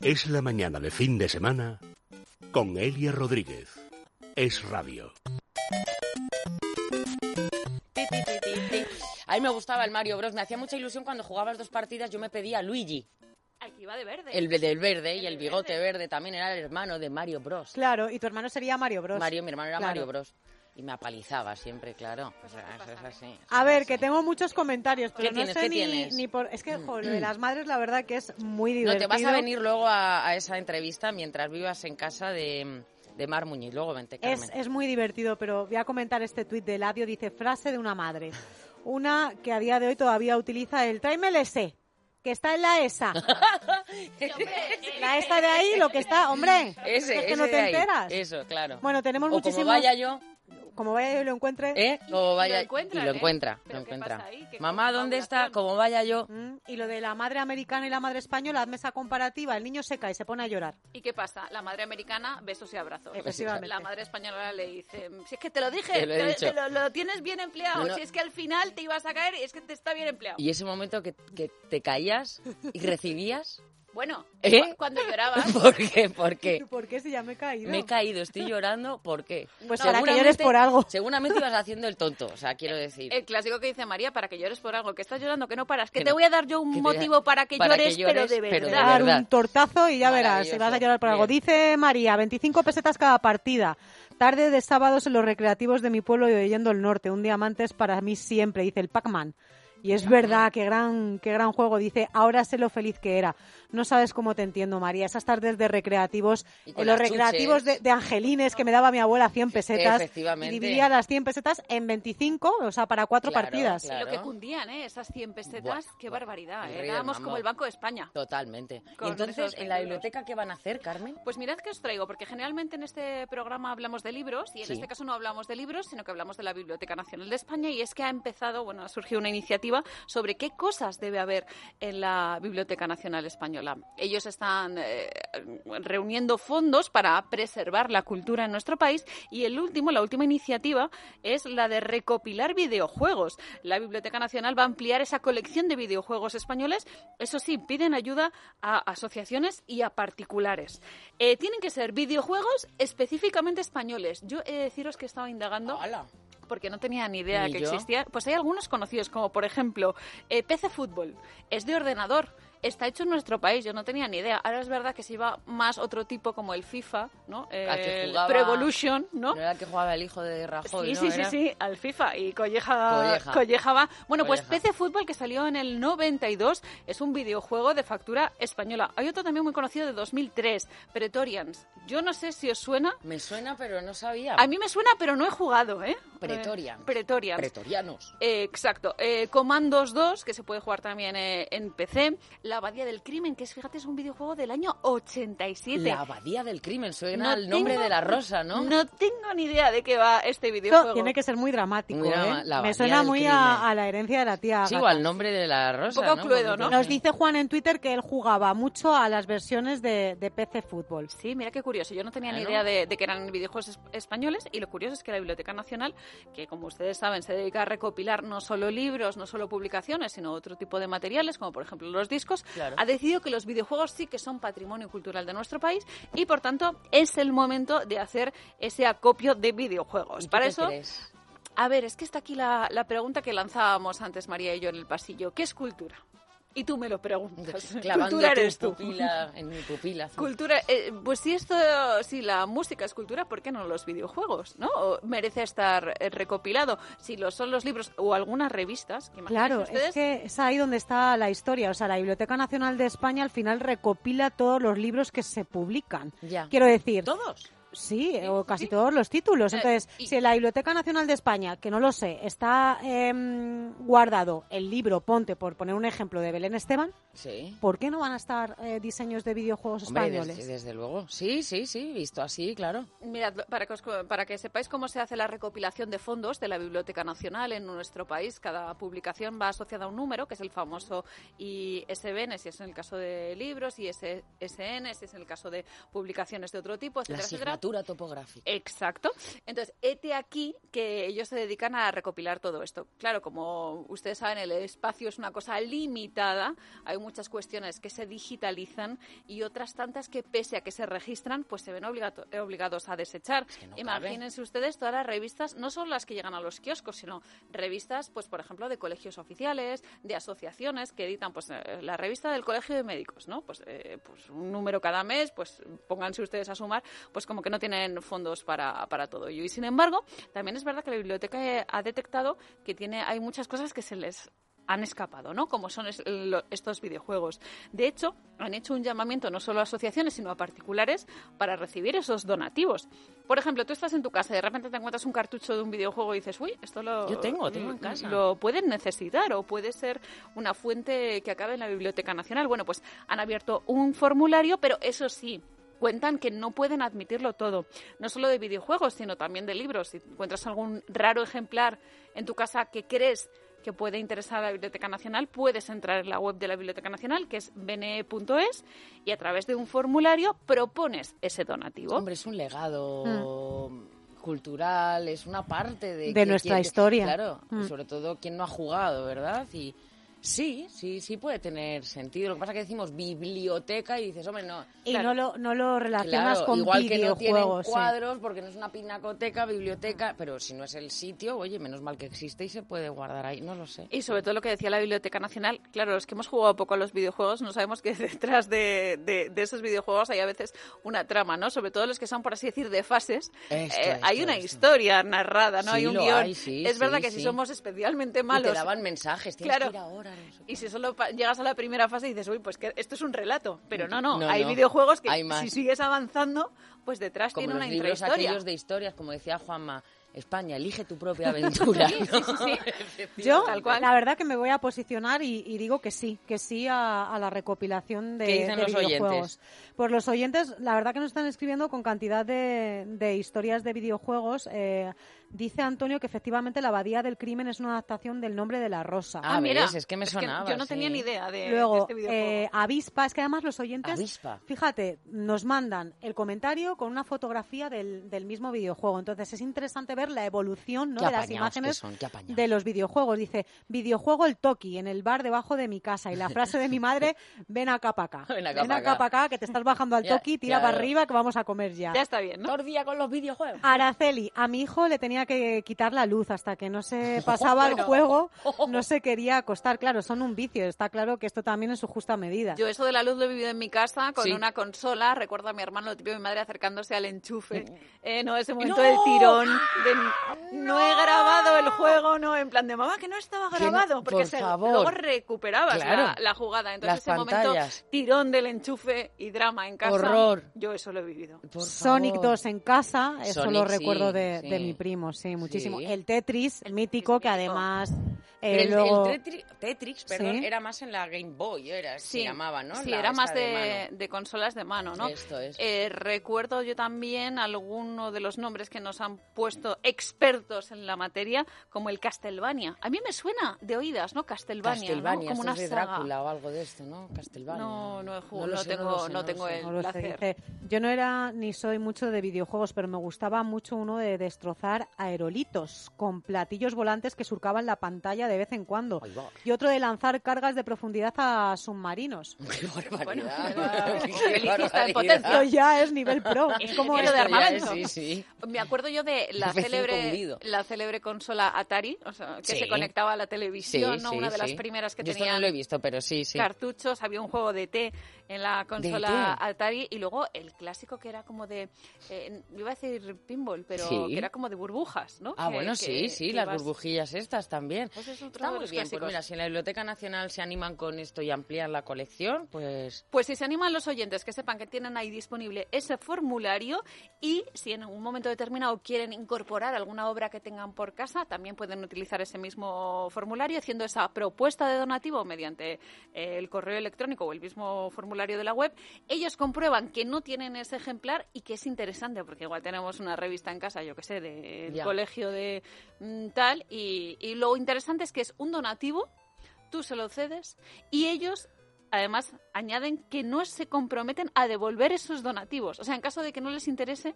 Es la mañana de fin de semana con Elia Rodríguez. Es radio. A mí me gustaba el Mario Bros. Me hacía mucha ilusión cuando jugabas 2 partidas. Yo me pedía a Luigi. Al que iba de verde. El del verde y el bigote verde también era el hermano de Mario Bros. Claro, y tu hermano sería Mario Bros. Mi hermano era Claro. Mario Bros. Y me apalizaba siempre, claro. O sea, eso es así. A ver, que tengo muchos comentarios, pero ¿Qué no tienes? sé ¿Qué ni, tienes? ni por... Es que, joder, lo de las madres la verdad que es muy No, divertido. te vas a venir luego a esa entrevista mientras vivas en casa de Mar Muñiz. Luego vente, Carmen. Es muy divertido, pero voy a comentar este tuit de Eladio. Dice, frase de una madre. Una que a día de hoy todavía utiliza el tráeme el ese, que está en la ESA. La ESA de ahí, lo que está, hombre, Ese, es que ese no te de ahí. enteras. Eso, claro. Bueno, tenemos o muchísimos... como vaya yo, Como vaya yo y lo encuentre. como vaya lo encuentran, y lo encuentra, ¿Pero lo qué encuentra. pasa ahí? ¿Qué Mamá, ¿dónde está? confabulación? Como vaya yo. Y lo de la madre americana y la madre española, hazme esa comparativa, el niño se cae y se pone a llorar. ¿Y qué pasa? La madre americana, besos y abrazos. Efectivamente. La madre española le dice, si es que te lo dije, Te lo he dicho. lo tienes bien empleado. No. Si es que al final te ibas a caer y es que te está bien empleado. Y ese momento que te caías y recibías. Bueno, ¿Eh? cuando llorabas... ¿Por qué? ¿Por qué? ¿Por qué si ya me he caído? Me he caído, estoy llorando, ¿por qué? Pues para que llores por algo. Seguramente ibas haciendo el tonto, o sea, quiero decir. El clásico que dice María, para que llores por algo, que estás llorando, que no paras, que Que te no- voy a dar yo que un te- motivo para que llores, pero de pero de verdad. Dar verdad. un tortazo y ya verás, si Maravilloso. vas a llorar por algo. Bien. Dice María, 25 pesetas cada partida. Tarde de sábados en los recreativos de mi pueblo y oyendo el norte. Un diamante es para mí siempre, dice el Pac-Man. Y es verdad, qué gran juego. Dice, ahora sé lo feliz que era. No sabes cómo te entiendo, María. Esas tardes de recreativos, Y con en los las recreativos chuches. de Angelines que me daba mi abuela 100 pesetas. Efectivamente. Y dividía las 100 pesetas en 25, o sea, para 4 Claro, partidas. claro. Lo que cundían, esas 100 pesetas, Buah, qué buah, barbaridad. el rey del Éramos mambo. como el Banco de España. Totalmente. Y Con entonces, esos ¿en la euros. biblioteca qué van a hacer, Carmen? Pues mirad que os traigo, porque generalmente en este programa hablamos de libros, y en Sí. este caso no hablamos de libros, sino que hablamos de la Biblioteca Nacional de España, y es que ha surgido una iniciativa sobre qué cosas debe haber en la Biblioteca Nacional Española. Ellos están reuniendo fondos para preservar la cultura en nuestro país, y la última iniciativa es la de recopilar videojuegos. La Biblioteca Nacional va a ampliar esa colección de videojuegos españoles. Eso sí, piden ayuda a asociaciones y a particulares. Tienen que ser videojuegos específicamente españoles. Yo he de deciros que he estado indagando ¡Hala! porque no tenía ni idea Ni que yo. existía. Pues hay algunos conocidos, como por ejemplo PC Fútbol. Es de ordenador. Está hecho en nuestro país, yo no tenía ni idea. Ahora es verdad que se iba más otro tipo como el FIFA, ¿no? Al que El jugaba- Pro Evolution, ¿no? ¿No era el que jugaba el hijo de Rajoy, Sí, no? sí, Era- sí, al FIFA y Colleja. Colleja va. Bueno, pues Colleja. PC Fútbol, que salió en el 92, es un videojuego de factura española. Hay otro también muy conocido de 2003, Pretorians. Yo no sé si os suena. Me suena, pero no sabía. A mí me suena, pero no he jugado, ¿eh? Pretorians. Pretorians. Pretorianos. Exacto. Comandos 2, que se puede jugar también en PC. La Abadía del Crimen, que es, fíjate, es un videojuego del año 87. La abadía del crimen, suena No al nombre tengo- de la rosa, ¿no? No tengo ni idea de qué va este Esto videojuego. tiene que ser muy dramático, Muy ¿eh? la Me abadía suena del muy crimen. a la herencia de la tía Sí, Agatha. o al nombre de la rosa, Un poco ¿no? cluedo, ¿no? Nos dice Juan en Twitter que él jugaba mucho a las versiones de PC Fútbol. Sí, mira qué curioso. Yo no tenía ni Claro. idea de que eran videojuegos españoles, y lo curioso es que la Biblioteca Nacional, que como ustedes saben se dedica a recopilar no solo libros, no solo publicaciones, sino otro tipo de materiales, como por ejemplo los discos, Claro. ha decidido que los videojuegos sí que son patrimonio cultural de nuestro país, y por tanto es el momento de hacer ese acopio de videojuegos. ¿Y tú Para qué eso, crees? a ver, es que está aquí la pregunta que lanzábamos antes María y yo en el pasillo. ¿Qué es cultura? Y tú me lo preguntas. Clavando Cultura eres tu tú. pupila en mi pupila. Cultura, pues si la música es cultura, ¿por qué no los videojuegos? ¿No? ¿O merece estar recopilado? Si lo son los libros o algunas revistas. Que Claro, ustedes, es que es ahí donde está la historia. O sea, la Biblioteca Nacional de España al final recopila todos los libros que se publican. Ya. Quiero decir, ¿Todos? sí, o casi todos los títulos. Entonces, y- si en la Biblioteca Nacional de España, que no lo sé, está guardado el libro, ponte, por poner un ejemplo, de Belén Esteban, Sí. ¿por qué no van a estar diseños de videojuegos Hombre, españoles? desde luego. Sí, visto así, claro. Mirad, para que sepáis cómo se hace la recopilación de fondos de la Biblioteca Nacional en nuestro país, cada publicación va asociada a un número, que es el famoso ISBN, si es en el caso de libros, y ISSN, si es en el caso de publicaciones de otro tipo, etcétera, La etcétera. Asignatura topográfica. Exacto. Entonces, hete aquí que ellos se dedican a recopilar todo esto. Claro, como ustedes saben, el espacio es una cosa limitada, hay muchas cuestiones que se digitalizan y otras tantas que, pese a que se registran, pues se ven obligados a desechar. Es que no Imagínense ustedes todas las revistas, no solo las que llegan a los kioscos, sino revistas, pues por ejemplo, de colegios oficiales, de asociaciones que editan, pues la revista del Colegio de Médicos, ¿no? Pues un número cada mes, pues pónganse ustedes a sumar, pues como que no tienen fondos para todo ello. Y sin embargo, también es verdad que la biblioteca ha detectado que hay muchas cosas que se les han escapado, ¿no? Como son estos videojuegos. De hecho, han hecho un llamamiento no solo a asociaciones, sino a particulares para recibir esos donativos. Por ejemplo, tú estás en tu casa y de repente te encuentras un cartucho de un videojuego y dices, uy, esto Yo tengo en casa. Lo pueden necesitar o puede ser una fuente que acabe en la Biblioteca Nacional. Bueno, pues han abierto un formulario, pero eso sí, cuentan que no pueden admitirlo todo, no solo de videojuegos, sino también de libros. Si encuentras algún raro ejemplar en tu casa que crees que puede interesar a la Biblioteca Nacional, puedes entrar en la web de la Biblioteca Nacional, que es bne.es, y a través de un formulario propones ese donativo. Hombre, es un legado cultural, es una parte de nuestra historia. Claro, sobre todo quien no ha jugado, ¿verdad? Y sí puede tener sentido. Lo que pasa es que decimos biblioteca y dices, hombre, no. Y claro, no lo relacionas claro, con igual que no tienen videojuegos. cuadros, porque no es una pinacoteca, biblioteca, pero si no es el sitio, oye, menos mal que existe y se puede guardar ahí, no lo sé. Y sobre todo lo que decía la Biblioteca Nacional, claro, los que hemos jugado poco a los videojuegos no sabemos que detrás de esos videojuegos hay a veces una trama, ¿no? Sobre todo los que son, por así decir, de fases. Hay una historia narrada, ¿no? Sí, hay un guión. es verdad que si somos especialmente malos... Y te daban mensajes, tienes claro, que ir ahora. No sé. Y si solo llegas a la primera fase y dices, uy, pues que esto es un relato. Pero no. No, hay no. videojuegos que Hay más. si sigues avanzando, pues detrás Como tiene una los libros intrahistoria. aquellos de historias, como decía Juanma, España, elige tu propia aventura. Sí. Yo, Tal cual. la verdad que me voy a posicionar y digo que sí a la recopilación de, ¿Qué dicen de los videojuegos. oyentes? Pues los oyentes, la verdad que nos están escribiendo con cantidad de historias de videojuegos. Dice Antonio que efectivamente La Abadía del Crimen es una adaptación del Nombre de la Rosa. Mira, ves, es que me sonaba. yo no tenía ni idea de Luego, este videojuego. Avispa, es que además los oyentes, Avispa. fíjate, nos mandan el comentario con una fotografía del mismo videojuego. Entonces es interesante ver la evolución, ¿no?, Qué de las apañados imágenes que son, qué apañados. de los videojuegos. Dice, videojuego el Toki en el bar debajo de mi casa. Y la frase de mi madre, ven acá para acá. Ven acá para acá, que te estás bajando al Ya, Toki, tira claro. para arriba que vamos a comer ya. Ya está bien, ¿no? Todo el día con los videojuegos. Araceli, a mi hijo le tenía que quitar la luz hasta que no se pasaba el juego, no se quería acostar. Claro, son un vicio, está claro que esto también es su justa medida. Yo eso de la luz lo he vivido en mi casa con Sí. una consola. Recuerdo a mi hermano, lo típico de mi madre, acercándose al enchufe. No, ese momento del tirón. No he grabado el juego, no, en plan de mamá, que no estaba Que no, grabado. Porque por favor. luego recuperabas Claro. la jugada. Entonces Las ese momento, pantallas. tirón del enchufe y drama en casa. Horror. Yo eso lo he vivido. Por Sonic favor. 2 en casa, eso Sonic, lo recuerdo sí, de sí. mi primo, sí, muchísimo. Sí. El Tetris, el mítico, que además Pero luego... el Tetris, perdón, Sí. era más en la Game Boy, se llamaba, ¿no? Sí, La era esta más de mano. de consolas de mano, ¿no? Esto es. Recuerdo yo también alguno de los nombres que nos han puesto expertos en la materia, como el Castlevania. A mí me suena de oídas, ¿no? Castlevania, Castlevania, ¿no? Como esto una es de saga. Drácula o algo de esto, ¿no? Castlevania. No he jugado, lo no sé, tengo, lo sé, no tengo lo sé. el No lo sé, placer. dice, yo no era ni soy mucho de videojuegos, pero me gustaba mucho uno de destrozar aerolitos con platillos volantes que surcaban la pantalla de vez en cuando. Ahí va. Y otro de lanzar cargas de profundidad a submarinos. ¡Qué Bueno, barbaridad! ¡Qué belicista en barbaridad! potencia. Esto ya es nivel pro. Es como Ingeniero de Esto ya armamento. es, sí. Me acuerdo yo de la F5 célebre, hundido. la célebre consola Atari, o sea, que Sí. se conectaba a la Sí, televisión, ¿no? sí, Una de las sí. primeras que Yo esto tenían no lo he visto, pero sí. cartuchos, había un juego de té en la consola té. Atari y luego el clásico que era como de, iba a decir pinball, pero Sí. que era como de burbujas, ¿no? Ah, Que- bueno, que- sí, que las ibas- burbujillas estas también. Pues es otro Está de muy los bien, pues clásicos. mira, si en la Biblioteca Nacional se animan con esto y amplían la colección, pues... Pues si se animan los oyentes, que sepan que tienen ahí disponible ese formulario y si en un momento determinado quieren incorporar alguna obra que tengan por casa, también pueden utilizar ese mismo formulario haciendo esa propuesta de donativo mediante el correo electrónico o el mismo formulario de la web. Ellos comprueban que no tienen ese ejemplar y que es interesante, porque igual tenemos una revista en casa, yo que sé, del Ya. colegio de tal, y lo interesante es que es un donativo, tú se lo cedes y ellos además añaden que no se comprometen a devolver esos donativos. O sea, en caso de que no les interese,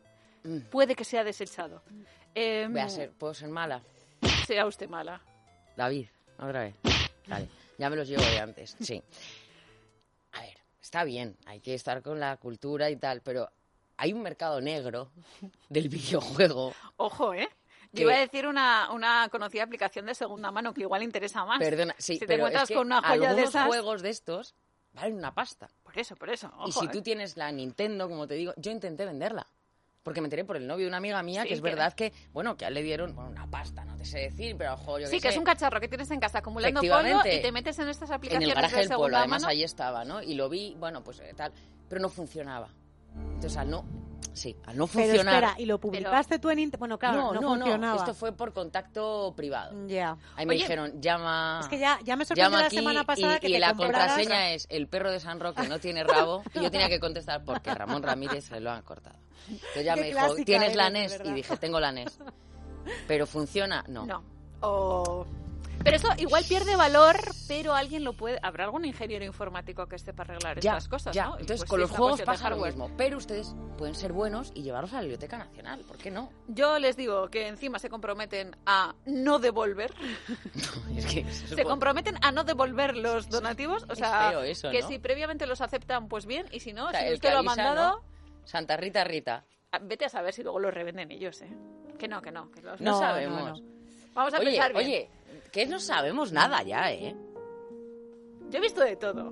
puede que sea desechado. ¿Puedo ser mala? Sea usted mala. David, otra vez. Vale, ya me los llevo de antes, sí. A ver, está bien, hay que estar con la cultura y tal, pero hay un mercado negro del videojuego. Ojo, ¿eh? Yo iba a decir una conocida aplicación de segunda mano que igual interesa más. Perdona, sí, si te pero encuentras es que con una joya de algunos esas... juegos de estos valen una pasta. Por eso. Ojo, Y si tú tienes la Nintendo, como te digo, yo intenté venderla. Porque me enteré por el novio de una amiga mía, Sí, que es verdad que, bueno, que a él le dieron una pasta, no te sé decir, pero ojo, yo Sí, que sé. es un cacharro que tienes en casa acumulando polvo Efectivamente. y te metes en estas En aplicaciones el garaje de del pueblo, segunda además mano. ahí estaba, ¿no? Y lo vi, bueno, pues tal, pero no funcionaba. Entonces, al no Pero funcionar... espera, ¿y lo publicaste tú en Bueno, claro, no funcionaba. Esto fue por contacto privado. Ya. Ahí me Oye, dijeron, llama... Es que ya me sorprendió llama la aquí semana pasada que y te la compraras... contraseña es el perro de San Roque no tiene rabo, y yo tenía que contestar porque Ramón Ramírez se lo han cortado. Entonces ya Qué me dijo, clásica ¿tienes la eres, de NES? verdad. Y dije, tengo la NES. ¿Pero funciona? No. Pero eso igual pierde valor, pero alguien lo puede... Habrá algún ingeniero informático que esté para arreglar estas cosas, ya. ¿no? Y Entonces pues con sí, los es una juegos cuestión de pasa lo hardware. mismo, pero ustedes pueden ser buenos y llevarlos a la Biblioteca Nacional, ¿por qué no? Yo les digo que encima se comprometen a no devolver. Es que eso Se comprometen a no devolver los donativos. O sea, feo eso, que ¿no? si previamente los aceptan, pues bien. Y si no, O sea, si el usted que lo ha avisa, mandado... ¿no? Santa Rita Rita. Vete a saber si luego los revenden ellos, ¿eh? Que no. No sabemos. Vamos a pensar bien. Oye, que no sabemos nada ya, ¿eh? Yo he visto de todo.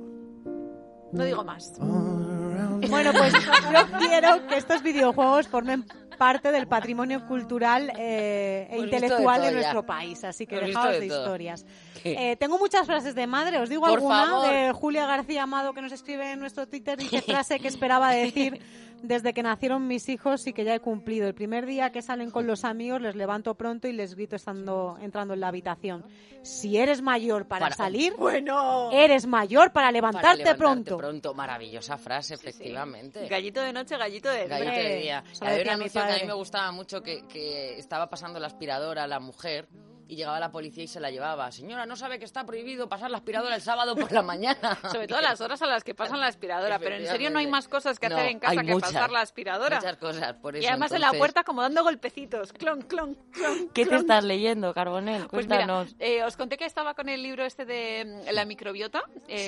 No digo más. Bueno, pues yo quiero que estos videojuegos formen parte del patrimonio cultural e Hemos intelectual visto de de todo ya. nuestro país, así que Hemos dejaos visto de de todo. historias. ¿Qué? Tengo muchas frases de madre, os digo Por alguna favor. de Julia García Amado, que nos escribe en nuestro Twitter, dice frase que esperaba decir desde que nacieron mis hijos y que ya he cumplido. El primer día que salen con los amigos les levanto pronto y les grito entrando en la habitación. Si eres mayor para salir, Bueno. eres mayor para Para levantarte pronto. Maravillosa frase, efectivamente. Gallito de noche, gallito de día. Gallito de Hombre, día. eso lo Había un decía mi anuncio que a mí padre. me gustaba mucho que estaba pasando la aspiradora a la mujer y llegaba la policía y se la llevaba. Señora, ¿no sabe que está prohibido pasar la aspiradora el sábado por la mañana? Sobre todo a las horas a las que pasan la aspiradora. Pero en serio no hay más cosas que No, hacer en casa hay que muchas, pasar la aspiradora. Muchas cosas, por eso. Y además en la entonces- puerta como dando golpecitos. Clon, clon, clon. ¿Qué te clon. estás leyendo, Carbonell? Pues mira, Cuéntanos. os conté que estaba con el libro este de la microbiota.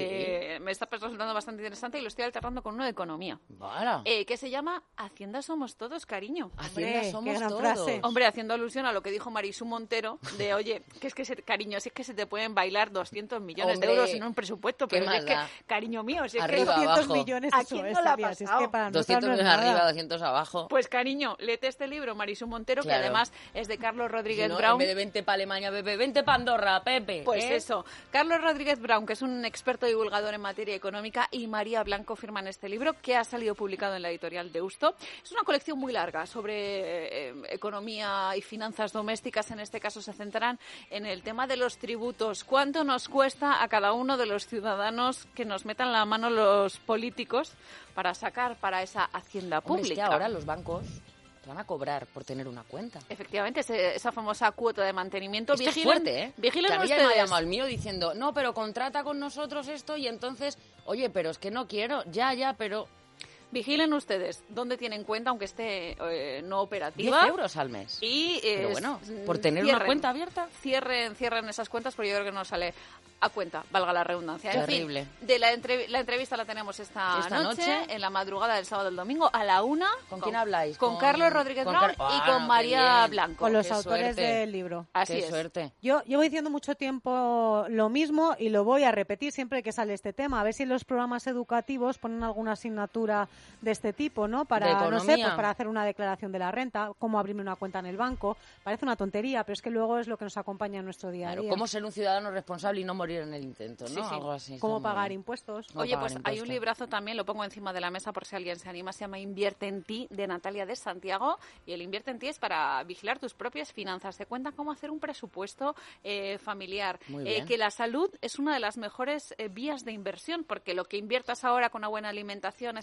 Me está resultando bastante interesante y lo estoy alternando con uno de economía. Vara. Que se llama Hacienda somos todos, cariño. Hacienda Hombre, somos qué gran todos. frase. Hombre, haciendo alusión a lo que dijo Marisú Montero, de oye, cariño, si es que se te pueden bailar 200 millones Hombre, de euros en un presupuesto, ¿qué pero si es más que, da? cariño mío, si es que... Arriba, 200 abajo. millones, ¿A eso quién es, no le ha Silvia, si es pasado? que para nosotros 200 no es millones nada. arriba, 200 abajo. Pues cariño, léete este libro, Marisú Montero, Claro. que además es de Carlos Rodríguez Si no, Brown. en vez de 20 para Alemania, Pepe, 20 para Andorra, Pepe. Pues ¿eh? eso, Carlos Rodríguez Brown, que es un experto divulgador en materia económica, y María Blanco firman este libro, que ha salido publicado en la editorial Deusto. Es una colección muy larga sobre economía y finanzas domésticas. En este caso se centrarán en el tema de los tributos. ¿Cuánto nos cuesta a cada uno de los ciudadanos que nos metan la mano los políticos para sacar para esa hacienda Hombre, es pública? que ahora los bancos te van a cobrar por tener una cuenta. Efectivamente, esa famosa cuota de mantenimiento. Esto es fuerte, ¿eh? Vigilen que a mí ya me ha ustedes. llamado el mío diciendo, no, pero contrata con nosotros esto y entonces, oye, pero es que no quiero, ya, pero... Vigilen ustedes dónde tienen cuenta, aunque esté no 10 operativa. euros al mes. Y, Pero bueno, por tener una cuenta abierta. Cierren esas cuentas porque yo creo que no sale a cuenta, valga la redundancia. En Terrible. fin, de la entrevista la tenemos esta noche, en la madrugada del sábado al domingo, a la 1. ¿Con quién habláis? Con Carlos Rodríguez con Brown Car- y Ah, con qué María bien. Blanco. Con los Qué autores suerte. del libro. Así Qué es. suerte. Yo llevo diciendo mucho tiempo lo mismo y lo voy a repetir siempre que sale este tema. A ver si en los programas educativos ponen alguna asignatura de este tipo, ¿no? Para, De no sé, economía. pues para hacer una declaración de la renta, cómo abrirme una cuenta en el banco. Parece una tontería, pero es que luego es lo que nos acompaña en nuestro día a Claro, día. cómo ser un ciudadano responsable y no morir en el intento, ¿no? Sí, sí. Algo así. Cómo está muy pagar bien. impuestos. No Oye, pagar pues hay un impuestos. librazo también, lo pongo encima de la mesa por si alguien se anima, se llama Invierte en ti, de Natalia de Santiago, y el Invierte en ti es para vigilar tus propias finanzas. Te cuenta cómo hacer un presupuesto familiar, Muy bien. que la salud es una de las mejores vías de inversión, porque lo que inviertas ahora con una buena alimentación, etcétera, Tal cual.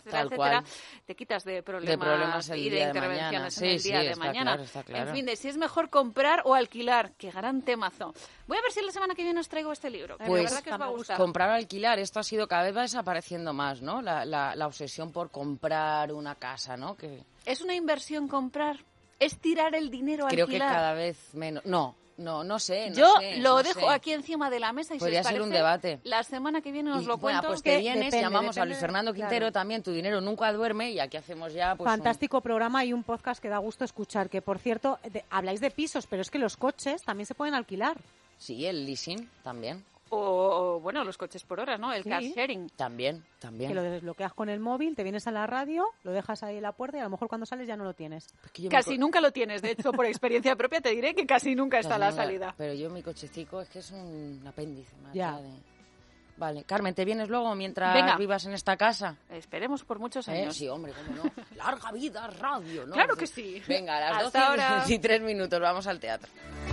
etcétera, te quitas de problemas el y de día de intervenciones mañana. en el día de está mañana. claro, está claro. En fin, de si es mejor comprar o alquilar. ¡Qué gran temazo! Voy a ver si la semana que viene os traigo este libro. Que Pues la verdad que os va a gustar. comprar o alquilar, esto ha sido, cada vez va desapareciendo más, ¿no? La obsesión por comprar una casa, ¿no? Que ¿Es una inversión comprar? ¿Es tirar el dinero a creo alquilar? que cada vez menos. No sé. Yo sé, lo no dejo sé. aquí encima de la mesa y Podría si os ser un parece, debate. la semana que viene os lo Bueno, cuento. pues que te vienes, depende, llamamos a depende, Luis Fernando Quintero claro. también, Tu dinero nunca duerme, y aquí hacemos ya pues Fantástico programa y un podcast que da gusto escuchar. Que, por cierto, habláis de pisos, pero es que los coches también se pueden alquilar. Sí, el leasing también. O, bueno, los coches por horas, ¿no? El Sí. car sharing. También. Que lo desbloqueas con el móvil, te vienes a la radio, lo dejas ahí en la puerta y a lo mejor cuando sales ya no lo tienes. Es que yo Casi nunca lo tienes. De hecho, por experiencia propia te diré que casi nunca está a la salida. Pero yo mi cochecico es que es un apéndice más. Ya. Vale, Carmen, ¿te vienes luego mientras Venga. vivas en esta casa? Esperemos por muchos años. Sí, hombre, cómo no. Larga vida radio, ¿no? Claro que sí. Venga, a las Hasta ahora. 12:23, vamos al teatro.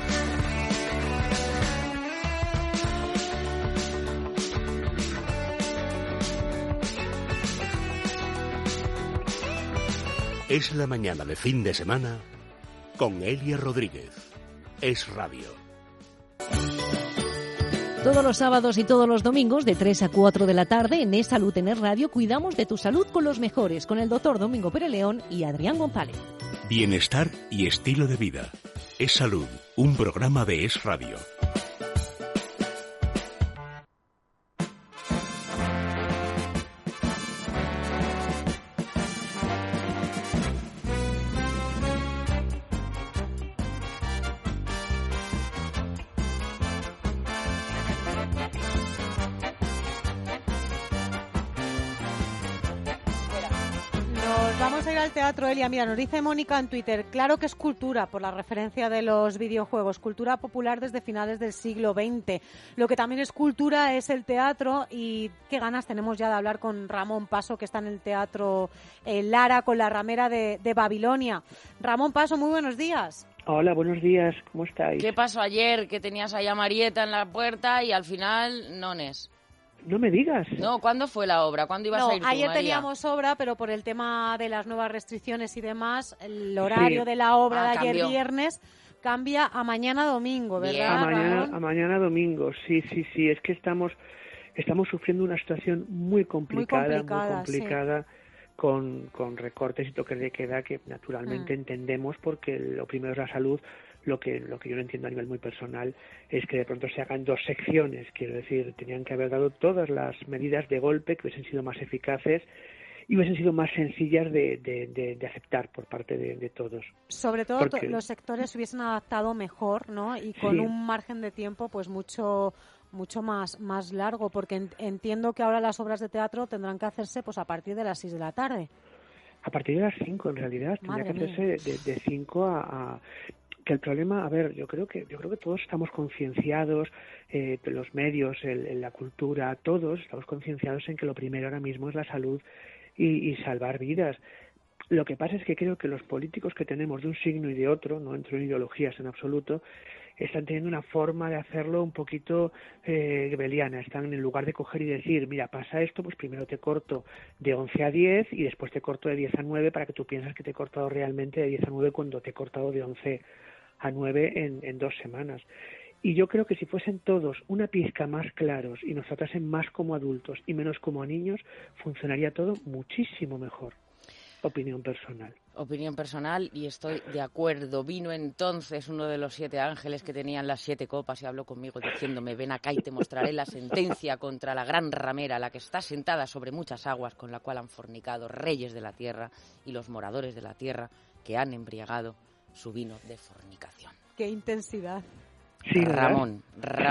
Es la mañana de fin de semana con Elia Rodríguez. Es radio. Todos los sábados y todos los domingos de 3 a 4 de la tarde en Es Salud en Es Radio cuidamos de tu salud con los mejores, con el doctor Domingo Pérez León y Adrián González. Bienestar y estilo de vida. Es salud, un programa de Es Radio. Vamos a ir al teatro, Elia. Mira, nos dice Mónica en Twitter, claro que es cultura, por la referencia de los videojuegos, cultura popular desde finales del siglo XX. Lo que también es cultura es el teatro y qué ganas tenemos ya de hablar con Ramón Paso, que está en el teatro Lara, con la ramera de Babilonia. Ramón Paso, muy buenos días. Hola, buenos días, ¿cómo estáis? ¿Qué pasó ayer que tenías ahí a Marieta en la puerta y al final no es? No me digas. No, ¿cuándo fue la obra? ¿Cuándo ibas a ir tú, ayer María? teníamos obra, pero por el tema de las nuevas restricciones y demás, el horario Sí. de la obra de ayer cambió. viernes cambia a mañana domingo, ¿verdad, Ramón? A mañana domingo, sí. Es que estamos sufriendo una situación muy complicada con recortes y toques de queda que naturalmente entendemos, porque lo primero es la salud. Lo que yo no entiendo a nivel muy personal es que de pronto se hagan dos secciones. Quiero decir, tenían que haber dado todas las medidas de golpe que hubiesen sido más eficaces y hubiesen sido más sencillas de aceptar por parte de todos. Sobre todo Porque los sectores se hubiesen adaptado mejor, ¿no? Y con Sí. un margen de tiempo pues mucho más largo, porque entiendo que ahora las obras de teatro tendrán que hacerse pues a partir de las 6 de la tarde. A partir de las 5, en realidad, tendría que hacerse de 5 a que el problema, a ver, yo creo que todos estamos concienciados, los medios, la cultura, todos estamos concienciados en que lo primero ahora mismo es la salud y salvar vidas. Lo que pasa es que creo que los políticos que tenemos de un signo y de otro, no entro en ideologías en absoluto, están teniendo una forma de hacerlo un poquito beliana. Están, en lugar de coger y decir, mira, pasa esto, pues primero te corto de 11 a 10 y después te corto de 10 a 9 para que tú pienses que te he cortado realmente de 10 a 9 cuando te he cortado de 11 a 9 en 2 semanas. Y yo creo que si fuesen todos una pizca más claros y nos tratasen más como adultos y menos como a niños, funcionaría todo muchísimo mejor. Opinión personal. Opinión personal, y estoy de acuerdo. Vino entonces uno de los 7 ángeles que tenían las 7 copas y habló conmigo diciéndome, ven acá y te mostraré la sentencia contra la gran ramera, la que está sentada sobre muchas aguas, con la cual han fornicado reyes de la tierra y los moradores de la tierra que han embriagado su vino de fornicación. ¡Qué intensidad! Sí, Ramón,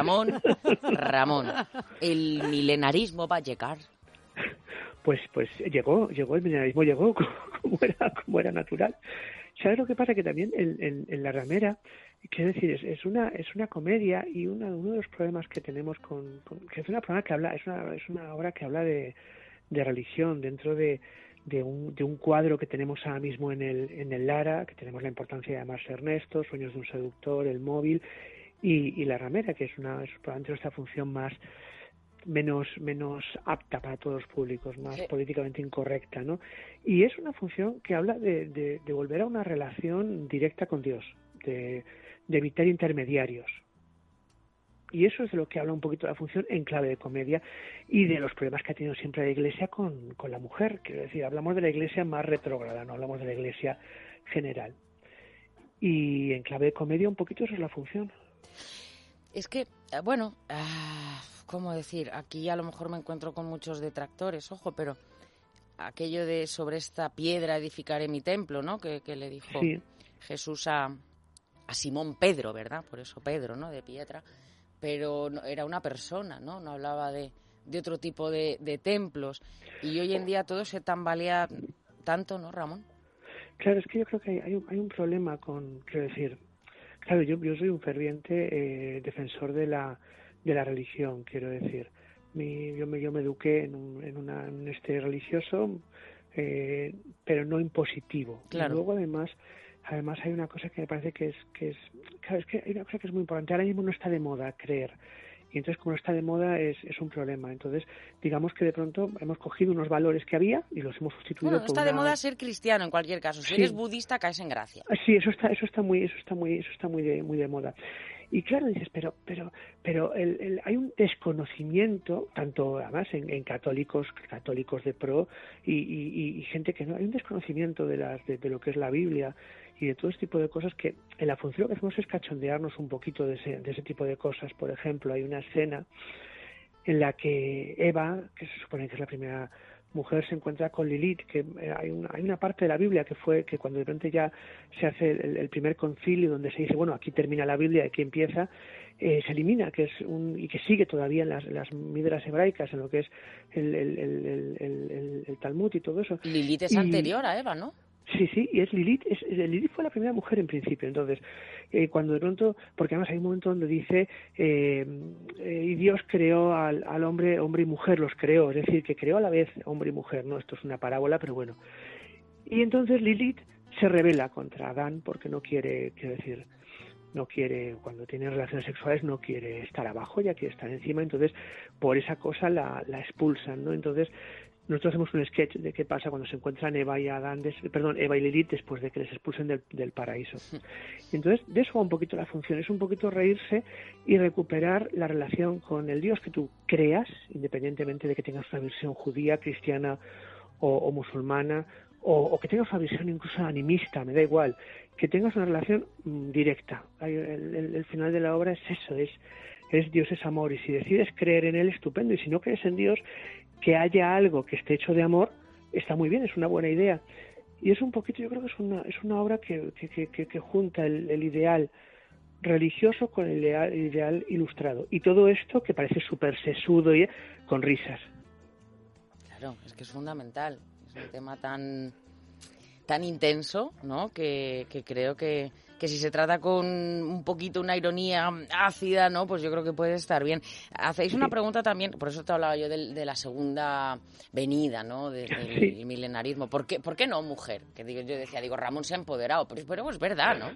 ¿el milenarismo va a llegar? Pues llegó el milenarismo, llegó como era natural. ¿Sabes lo que pasa? Que también en La Ramera, quiero decir, es una comedia, y uno de los problemas que tenemos que es una programa que habla, es una obra que habla de religión dentro de un cuadro que tenemos ahora mismo en el Lara, que tenemos la importancia de llamarse Ernesto, Sueños de un seductor, El móvil y La Ramera, que es probablemente nuestra función más menos apta para todos los públicos, más políticamente incorrecta, ¿no? Y es una función que habla de volver a una relación directa con Dios, de evitar intermediarios. Y eso es de lo que habla un poquito la función en clave de comedia y de los problemas que ha tenido siempre la Iglesia con la mujer. Quiero decir, hablamos de la Iglesia más retrógrada, no hablamos de la Iglesia general. Y en clave de comedia un poquito esa es la función. Es que, bueno, ¿cómo decir? Aquí a lo mejor me encuentro con muchos detractores, ojo, pero aquello de sobre esta piedra edificaré mi templo, ¿no? Que le dijo Jesús a Simón Pedro, ¿verdad? Por eso Pedro, ¿no? De piedra. Pero no, era una persona, ¿no? No hablaba de otro tipo de templos. Y hoy en día todo se tambalea tanto, ¿no, Ramón? Claro, es que yo creo que hay un problema con, quiero decir, claro, yo soy un ferviente defensor de la religión, quiero decir. Yo me eduqué en un religioso, pero no impositivo. Claro. Y luego además hay una cosa que me parece que es claro, es que hay una cosa que es muy importante. Ahora mismo no está de moda creer. Y entonces, como no está de moda, es un problema. Entonces, digamos que de pronto hemos cogido unos valores que había y los hemos sustituido por está de moda ser cristiano, en cualquier caso. Si eres budista, caes en gracia. Sí, eso está muy de moda. Y claro, dices, pero hay un desconocimiento, tanto además en católicos de pro y gente que no, hay un desconocimiento de lo que es la Biblia y de todo este tipo de cosas que en la función lo que hacemos es cachondearnos un poquito de ese tipo de cosas. Por ejemplo, hay una escena en la que Eva, que se supone que es la primera mujer, se encuentra con Lilith, que hay una parte de la Biblia que cuando de repente ya se hace el primer concilio donde se dice, bueno, aquí termina la Biblia y aquí empieza, se elimina, y que sigue todavía en las midras hebraicas, en lo que es el Talmud y todo eso. Lilith es anterior a Eva, ¿no? Sí, y es Lilith. Lilith fue la primera mujer en principio. Entonces, cuando de pronto, porque además hay un momento donde dice, y Dios creó al hombre y mujer, los creó, es decir, que creó a la vez hombre y mujer, ¿no? Esto es una parábola, pero bueno. Y entonces Lilith se rebela contra Adán porque no quiere, cuando tiene relaciones sexuales, no quiere estar abajo, ya quiere estar encima, entonces por esa cosa la expulsan, ¿no? Entonces, nosotros hacemos un sketch de qué pasa cuando se encuentran Eva y Lilith después de que les expulsen del paraíso. Y entonces, de eso va un poquito la función, es un poquito reírse y recuperar la relación con el Dios que tú creas, independientemente de que tengas una visión judía, cristiana o musulmana, o que tengas una visión incluso animista, me da igual, que tengas una relación directa. El final de la obra es eso, es Dios es amor, y si decides creer en Él, estupendo, y si no crees en Dios, que haya algo que esté hecho de amor, está muy bien, es una buena idea. Y es un poquito, yo creo que es una obra que junta el ideal religioso con el ideal ilustrado. Y todo esto que parece súper sesudo y con risas. Claro, es que es fundamental. Es un tema tan intenso, ¿no? Que creo que si se trata con un poquito una ironía ácida, ¿no? Pues yo creo que puede estar bien. Hacéis una pregunta también, por eso te hablaba yo de la segunda venida, ¿no? Del milenarismo. ¿Por qué no mujer? Que yo decía, Ramón se ha empoderado, pero es verdad, ¿no?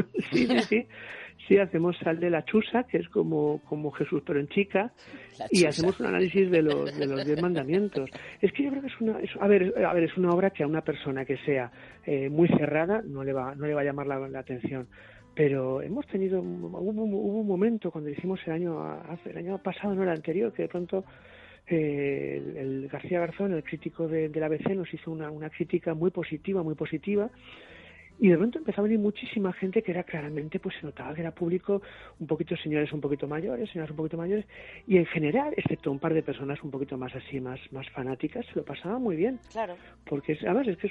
Sí, hacemos Sal de la Chusa, que es como Jesús, pero en chica, y hacemos un análisis de los 10 mandamientos. Es que yo creo que es una obra que a una persona que sea muy cerrada no le va a llamar la atención. Pero hemos tenido, hubo un momento cuando hicimos el año pasado, no el anterior, que de pronto el García Garzón, el crítico del ABC, nos hizo una crítica muy positiva, y de pronto empezó a venir muchísima gente que era claramente, pues se notaba que era público un poquito señores un poquito mayores, y en general, excepto un par de personas un poquito más así, más fanáticas, se lo pasaba muy bien. Claro. Porque además es que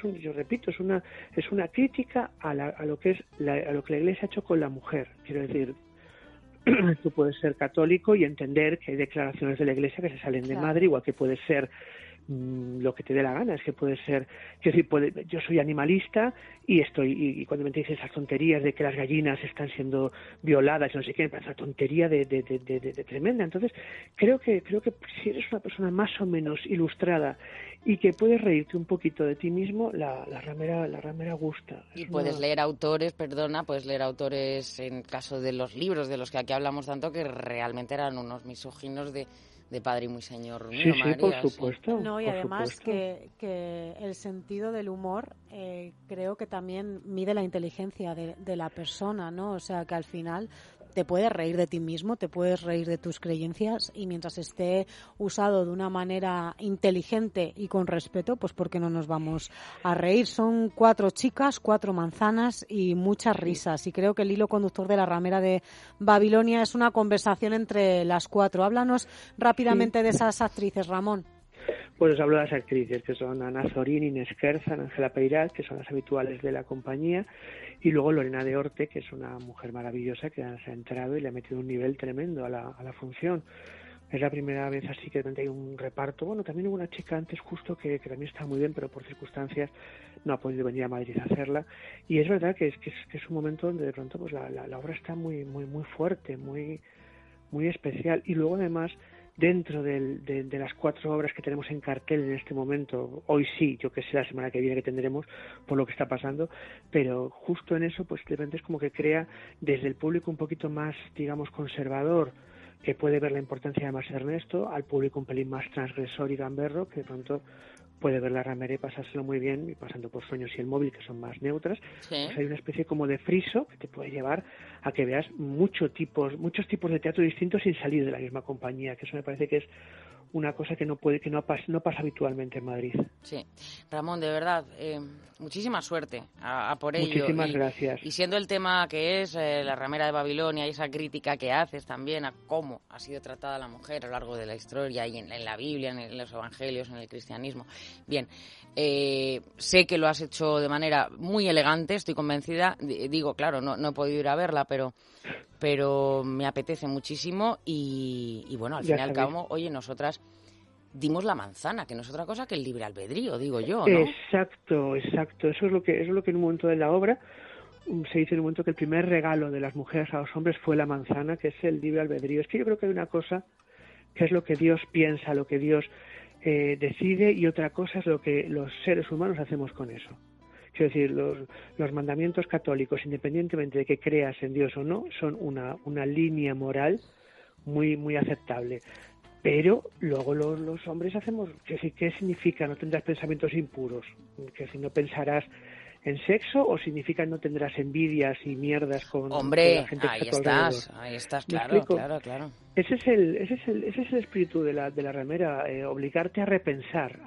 es una crítica a lo que la Iglesia ha hecho con la mujer. Quiero decir, tú puedes ser católico y entender que hay declaraciones de la Iglesia que se salen de madre, igual que puedes ser lo que te dé la gana. Es que puede ser, yo soy animalista y cuando me dices esas tonterías de que las gallinas están siendo violadas, no sé qué, me parece una tontería de tremenda. Entonces creo que si eres una persona más o menos ilustrada y que puedes reírte un poquito de ti mismo, la ramera gusta. Y puedes leer autores en caso de los libros de los que aquí hablamos tanto, que realmente eran unos misóginos de de padre y muy señor mío, Sí, María, por supuesto. No, y por además supuesto. que el sentido del humor creo que también mide la inteligencia de la persona, ¿no? O sea, que al final te puedes reír de ti mismo, te puedes reír de tus creencias y mientras esté usado de una manera inteligente y con respeto, pues ¿por qué no nos vamos a reír? Son 4 chicas, 4 manzanas y muchas risas y creo que el hilo conductor de La ramera de Babilonia es una conversación entre las 4. Háblanos rápidamente de esas actrices, Ramón. Pues os hablo de las actrices, que son Ana Zorín, Inés Kerzan, Ángela Peirat, que son las habituales de la compañía, y luego Lorena de Orte, que es una mujer maravillosa que se ha entrado y le ha metido un nivel tremendo a la función. Es la primera vez así que hay un reparto. Bueno, también hubo una chica antes justo que también está muy bien, pero por circunstancias no ha podido venir a Madrid a hacerla. Y es verdad que es un momento donde de pronto pues la obra está muy fuerte, muy especial. Y luego además, dentro de las 4 obras que tenemos en cartel en este momento, hoy sí, yo que sé la semana que viene que tendremos por lo que está pasando, pero justo en eso pues de repente es como que crea desde el público un poquito más, digamos, conservador, que puede ver la importancia de Más Ernesto, al público un pelín más transgresor y gamberro, que de pronto puede ver La ramera y pasárselo muy bien, y pasando por Sueños y El móvil, que son más neutras. Sí. Pues hay una especie como de friso que te puede llevar a que veas muchos tipos de teatro distintos sin salir de la misma compañía, que eso me parece que es una cosa que no pasa habitualmente en Madrid. Sí. Ramón, de verdad, muchísima suerte a por ello. Muchísimas gracias. Y siendo el tema que es La ramera de Babilonia y esa crítica que haces también a cómo ha sido tratada la mujer a lo largo de la historia y en la Biblia, en los evangelios, en el cristianismo. Bien, sé que lo has hecho de manera muy elegante, estoy convencida. Digo, claro, no he podido ir a verla, pero me apetece muchísimo y bueno, al fin y al cabo, oye, nosotras dimos la manzana, que no es otra cosa que el libre albedrío, digo yo, ¿no? Exacto. Eso es lo que en un momento de la obra se dice en un momento que el primer regalo de las mujeres a los hombres fue la manzana, que es el libre albedrío. Es que yo creo que hay una cosa que es lo que Dios piensa, lo que Dios decide, y otra cosa es lo que los seres humanos hacemos con eso. Quiero decir, los mandamientos católicos, independientemente de que creas en Dios o no, son una línea moral muy aceptable. Pero luego los hombres hacemos... ¿Qué significa no tendrás pensamientos impuros? Que si no pensarás en sexo, o significa no tendrás envidias y mierdas con la gente que está a tu alrededor. Ahí estás, claro. Ese es el espíritu de la ramera, obligarte a repensar,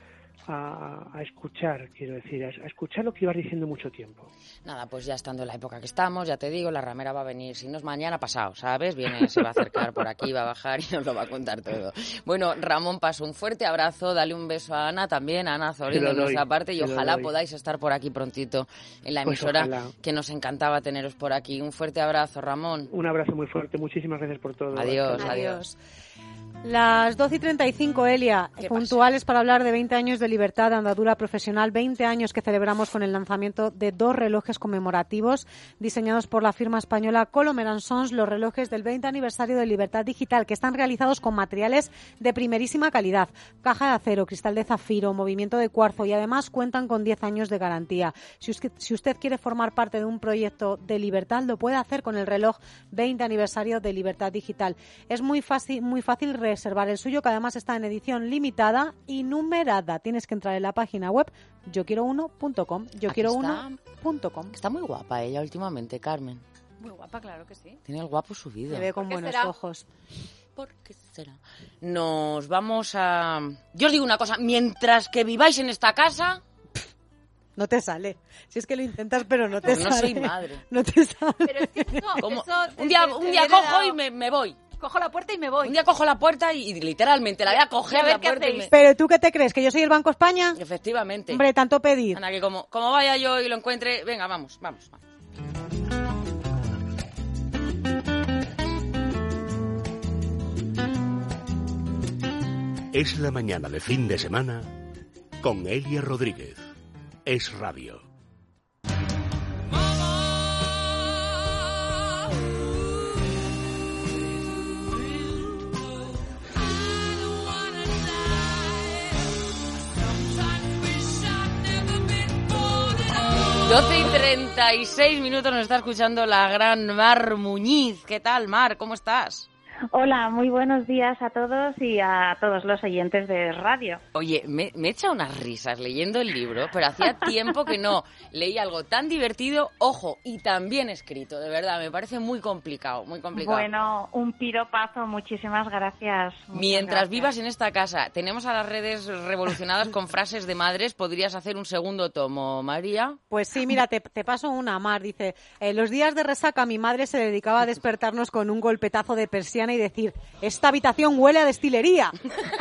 a escuchar, quiero decir, a escuchar lo que ibas diciendo mucho tiempo. Nada, pues ya estando en la época que estamos, ya te digo, la ramera va a venir, si no es mañana, pasado, ¿sabes? Se va a acercar por aquí, va a bajar y nos lo va a contar todo. Bueno, Ramón, paso un fuerte abrazo, dale un beso a Ana también, a Ana Zorín de nuestra parte, y ojalá podáis estar por aquí prontito en la emisora, que nos encantaba teneros por aquí. Un fuerte abrazo, Ramón. Un abrazo muy fuerte, muchísimas gracias por todo. Adiós. Las 12:35, Elia, puntuales para hablar de 20 años de libertad, de andadura profesional, 20 años que celebramos con el lanzamiento de 2 relojes conmemorativos diseñados por la firma española Colomer & Sons, los relojes del 20 aniversario de Libertad Digital, que están realizados con materiales de primerísima calidad, caja de acero, cristal de zafiro, movimiento de cuarzo, y además cuentan con 10 años de garantía. Si usted quiere formar parte de un proyecto de libertad, lo puede hacer con el reloj 20 aniversario de Libertad Digital. Es muy fácil reservar el suyo, que además está en edición limitada y numerada. Tienes que entrar en la página web yoquierouno.com. yoquierouno.com. Está muy guapa ella últimamente, Carmen. Muy guapa, claro que sí. Tiene el guapo subido. Se ve con buenos ojos. ¿Por qué será? Nos vamos a... Yo os digo una cosa, mientras que viváis en esta casa... No te sale. Si es que lo intentas, pero no te sale. No soy madre. No te sale. Pero es que un día cojo y me voy. Cojo la puerta y me voy. Un día cojo la puerta y literalmente la voy a coger la puerta. ¿Pero tú qué te crees? ¿Que yo soy el Banco España? Efectivamente. Hombre, tanto pedir. Anda, que como vaya yo y lo encuentre... Venga, vamos. Es la mañana de fin de semana con Elia Rodríguez. Es Radio. Doce y 36 minutos nos está escuchando la gran Mar Muñiz. ¿Qué tal, Mar? ¿Cómo estás? Hola, muy buenos días a todos y a todos los oyentes de radio. Oye, me he echado unas risas leyendo el libro, pero hacía tiempo que no leí algo tan divertido, ojo, y tan bien escrito, de verdad, me parece muy complicado, muy complicado. Bueno, un piropazo, muchísimas gracias. Mientras vivas en esta casa, tenemos a las redes revolucionadas con frases de madres, ¿podrías hacer un segundo tomo, María? Pues sí, mira, te paso una, Mar, dice, los días de resaca mi madre se dedicaba a despertarnos con un golpetazo de persiana y decir, esta habitación huele a destilería.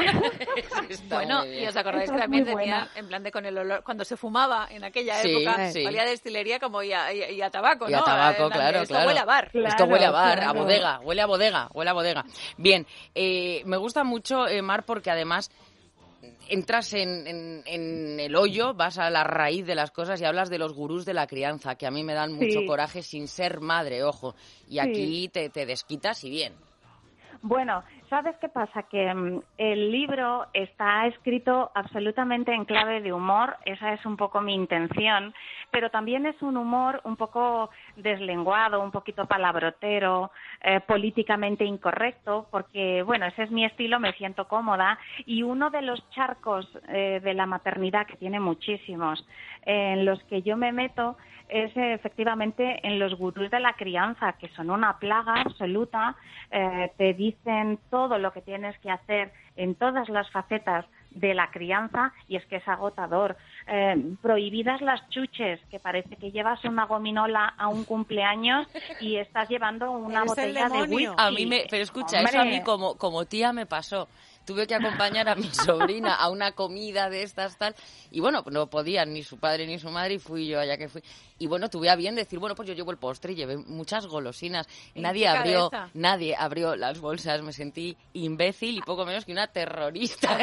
Bueno, y os acordáis que también tenía, en plan de con el olor, cuando se fumaba en aquella época, olía a destilería como y a tabaco, ¿no? Y a tabaco, claro, esto huele a bar. Esto huele a bar, a bodega, huele a bodega. Bien, me gusta mucho, Mar, porque además entras en el hoyo, vas a la raíz de las cosas y hablas de los gurús de la crianza, que a mí me dan mucho coraje sin ser madre, ojo. Y aquí te desquitas y bien. Bueno, ¿sabes qué pasa? Que el libro está escrito absolutamente en clave de humor, esa es un poco mi intención, pero también es un humor un poco deslenguado, un poquito palabrotero, políticamente incorrecto, porque, bueno, ese es mi estilo, me siento cómoda, y uno de los charcos de la maternidad, que tiene muchísimos, en los que yo me meto, es efectivamente en los gurús de la crianza, que son una plaga absoluta, te dicen todo lo que tienes que hacer en todas las facetas de la crianza y es que es agotador. Prohibidas las chuches, que parece que llevas una gominola a un cumpleaños y estás llevando una botella de whisky. A mí pero escucha, eso a mí como tía me pasó. Tuve que acompañar a mi sobrina a una comida de estas, tal, y bueno, no podían ni su padre ni su madre, y fui yo allá que fui. Y bueno, tuve a bien decir, bueno, pues yo llevo el postre y llevé muchas golosinas. Nadie abrió las bolsas, me sentí imbécil y poco menos que una terrorista.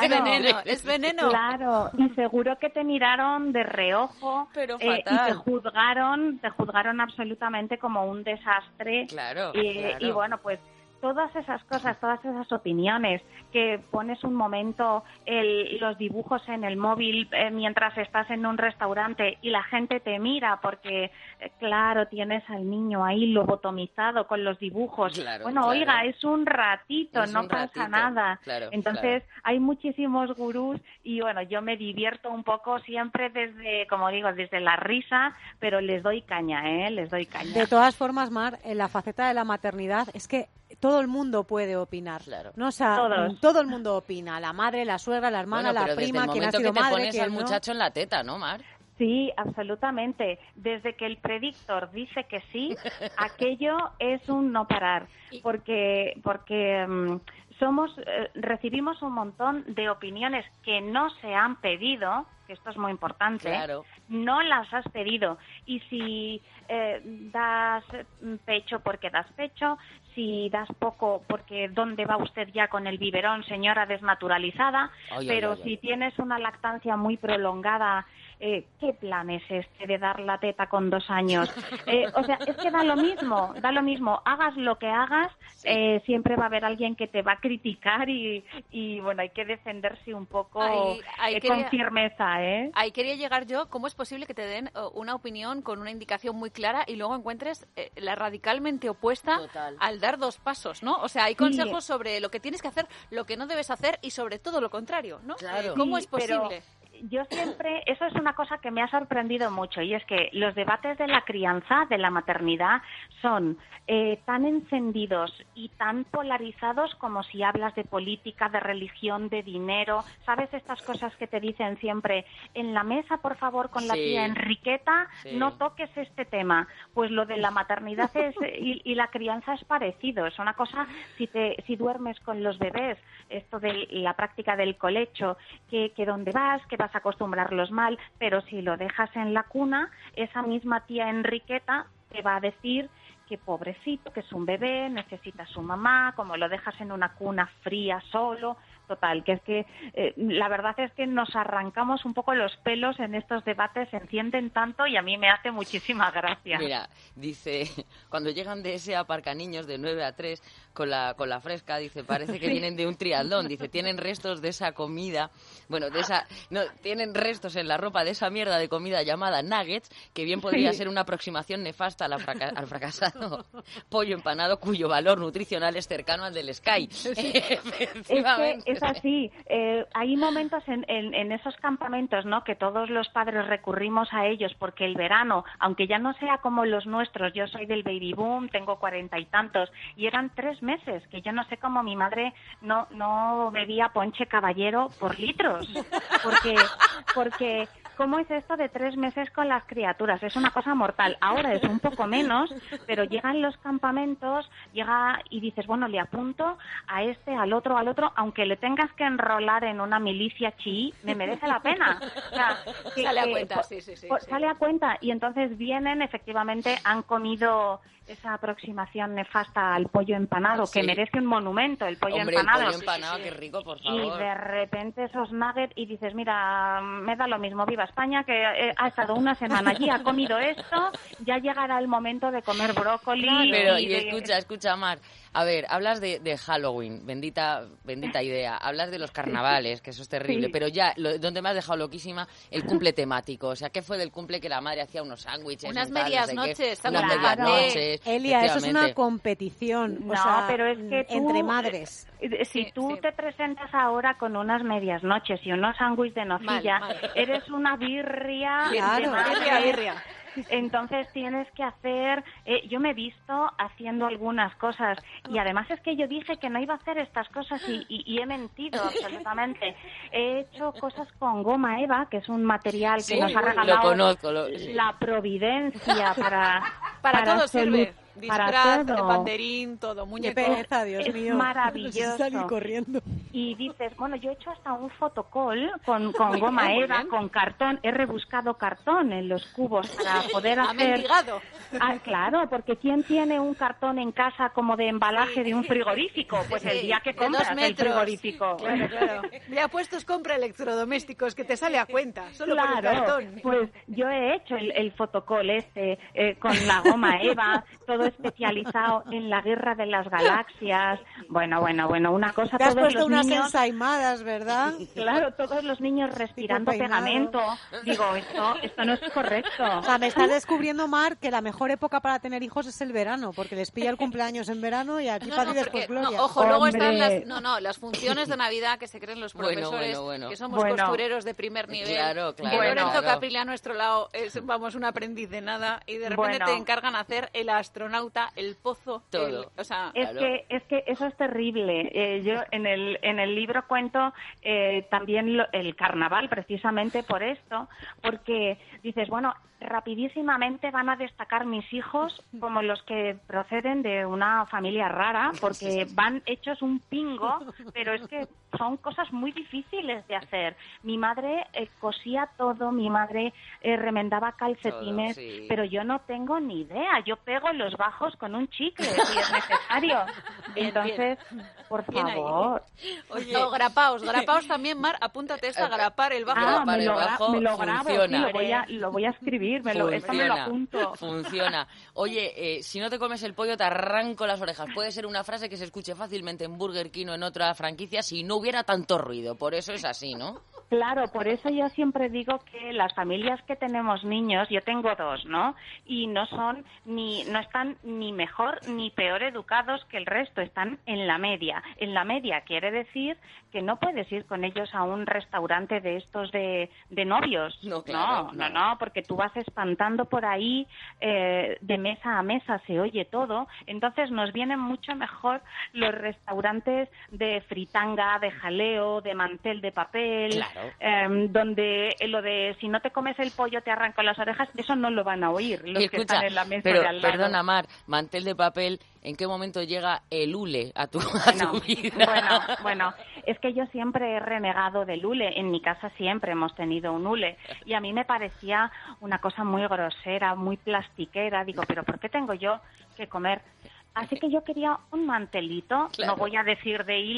Es veneno. Claro, y seguro que te miraron de reojo. Pero fatal. Y te juzgaron absolutamente como un desastre. Claro. Y bueno, pues todas esas cosas, todas esas opiniones, que pones un momento los dibujos en el móvil mientras estás en un restaurante y la gente te mira porque, claro, tienes al niño ahí lobotomizado con los dibujos. Oiga, es un ratito, no pasa nada. Entonces, hay muchísimos gurús y, bueno, yo me divierto un poco siempre desde, como digo, desde la risa, pero les doy caña, les doy caña. De todas formas, Mar, en la faceta de la maternidad es que todo el mundo puede opinar, ¿no? O sea, todo el mundo opina, la madre, la suegra, la hermana, la prima, quien ha sido madre, que pones al muchacho en la teta, ¿no, Mar? Sí, absolutamente. Desde que el predictor dice que sí, aquello es un no parar, porque recibimos un montón de opiniones que no se han pedido, que esto es muy importante, no las has pedido. Y si das pecho porque das pecho, si das poco porque ¿dónde va usted ya con el biberón, señora desnaturalizada? Si tienes una lactancia muy prolongada, ¿qué plan es este de dar la teta con 2 años? O sea, es que da lo mismo, hagas lo que hagas, siempre va a haber alguien que te va a criticar y bueno, hay que defenderse un poco con firmeza, Ahí quería llegar yo, ¿cómo es posible que te den una opinión con una indicación muy clara y luego encuentres la radicalmente opuesta al dar 2 pasos, ¿no? O sea, hay consejos sobre lo que tienes que hacer, lo que no debes hacer y sobre todo lo contrario, ¿no? ¿Cómo es posible? Yo siempre, eso es una cosa que me ha sorprendido mucho, y es que los debates de la crianza, de la maternidad, son tan encendidos y tan polarizados como si hablas de política, de religión, de dinero. ¿Sabes estas cosas que te dicen siempre? En la mesa, por favor, con la tía Enriqueta, no toques este tema. Pues lo de la maternidad y la crianza es parecido. Es una cosa, si duermes con los bebés, esto de la práctica del colecho, que dónde vas, que vas a acostumbrarlos mal, pero si lo dejas en la cuna, esa misma tía Enriqueta te va a decir que pobrecito, que es un bebé, necesita a su mamá, como lo dejas en una cuna fría solo, total, que es que la verdad es que nos arrancamos un poco los pelos en estos debates, se encienden tanto y a mí me hace muchísima gracia. Mira, dice, cuando llegan de ese aparcaniños de 9 a 3 con la fresca, dice, parece que vienen de un triatlón, dice, tienen restos de esa comida, bueno, tienen restos en la ropa de esa mierda de comida llamada nuggets, que bien podría ser una aproximación nefasta al fracasado pollo empanado cuyo valor nutricional es cercano al del Sky. Efectivamente. Es así, hay momentos en esos campamentos, ¿no?, que todos los padres recurrimos a ellos porque el verano, aunque ya no sea como los nuestros, yo soy del baby boom, tengo 40 y tantos, y eran 3 meses, que yo no sé cómo mi madre no bebía ponche caballero por litros, porque ¿cómo es esto de 3 meses con las criaturas? Es una cosa mortal. Ahora es un poco menos, pero llegan los campamentos, llega y dices, bueno, le apunto a este, al otro, aunque le tengas que enrolar en una milicia chií, me merece la pena. O sea, sale a cuenta, sí. Sale a cuenta, y entonces vienen, efectivamente, han comido esa aproximación nefasta al pollo empanado, que merece un monumento, el pollo empanado. El pollo empanado, qué rico, por favor. Y de repente esos nuggets, y dices, mira, me da lo mismo, viva España, que ha estado una semana allí, ha comido esto, ya llegará el momento de comer brócoli. Pero, escucha, Mar, a ver, hablas de Halloween, bendita idea, hablas de los carnavales, que eso es terrible, pero ya, donde me has dejado loquísima, el cumple temático, o sea, ¿qué fue del cumple que la madre hacía unos sándwiches? Unas medias noches, unas medias noches. Elia, eso es una competición, no, pero es que tú, entre madres. Si tú te presentas ahora con unas medias noches y unos sándwiches de nocilla, eres una birria. Claro, birria. Entonces tienes que hacer... yo me he visto haciendo algunas cosas y además es que yo dije que no iba a hacer estas cosas y he mentido absolutamente. He hecho cosas con goma eva, que es un material que nos ha regalado la Providencia para todo sirve. Disfraz, todo. banderín, todo, muñeco. Qué pereza, Dios mío. Maravilloso. Salí corriendo. Y dices, bueno, yo he hecho hasta un fotocall con goma eva, con cartón. He rebuscado cartón en los cubos para poder hacer... mendigado. Claro, porque ¿quién tiene un cartón en casa como de embalaje de un frigorífico? Pues el día que compras el frigorífico. Claro. Ya puestos compra electrodomésticos, que te sale a cuenta, solo por el cartón. Pues yo he hecho el fotocall con la goma eva, todo especializado en la guerra de las galaxias. Bueno, una cosa. Te has todos puesto los unas niños, ensaimadas, ¿verdad? Claro, todos los niños respirando pegamento. Digo, esto no es correcto. O sea, me estás descubriendo, Mar, que la mejor época para tener hijos es el verano, porque les pilla el cumpleaños en verano y aquí para ti después gloria. Ojo, luego están las funciones de Navidad que se creen los profesores, que somos costureros de primer nivel. Claro. Lorenzo Caprile a nuestro lado es, un aprendiz de nada y de repente te encargan hacer el astronauta, el pozo, todo. Es que eso es terrible. Yo en el libro cuento también el carnaval, precisamente por esto, porque dices, bueno, rapidísimamente van a destacar mis hijos como los que proceden de una familia rara, porque van hechos un pingo, pero es que son cosas muy difíciles de hacer. Mi madre cosía todo, mi madre remendaba calcetines, todo, pero yo no tengo ni idea. Yo pego los bajos con un chicle si es necesario. Entonces, por favor. Oye, grapaos también, Mar, apúntate esta, grapar el bajo. Me lo grabo, funciona. Sí, lo voy a escribir, esto me lo apunto. Funciona. Oye, si no te comes el pollo te arranco las orejas. Puede ser una frase que se escuche fácilmente en Burger King o en otra franquicia si no hubiera tanto ruido. Por eso es así, ¿no? Claro, por eso yo siempre digo que las familias que tenemos niños, yo tengo 2, ¿no? Y no están ni mejor ni peor educados que el resto, están en la media. En la media quiere decir que no puedes ir con ellos a un restaurante de estos de novios. No, claro, no, porque tú vas espantando por ahí, de mesa a mesa se oye todo. Entonces nos vienen mucho mejor los restaurantes de fritanga, de jaleo, de mantel de papel. Claro. Donde lo de si no te comes el pollo te arranco las orejas, eso no lo van a oír los que están en la mesa de al lado. Perdona, Mar, mantel de papel, ¿en qué momento llega el hule a tu vida? Bueno, es que yo siempre he renegado del hule. En mi casa siempre hemos tenido un hule y a mí me parecía una cosa muy grosera, muy plastiquera. Digo, ¿pero por qué tengo yo que comer? Así que yo quería un mantelito, no voy a decir de hilo,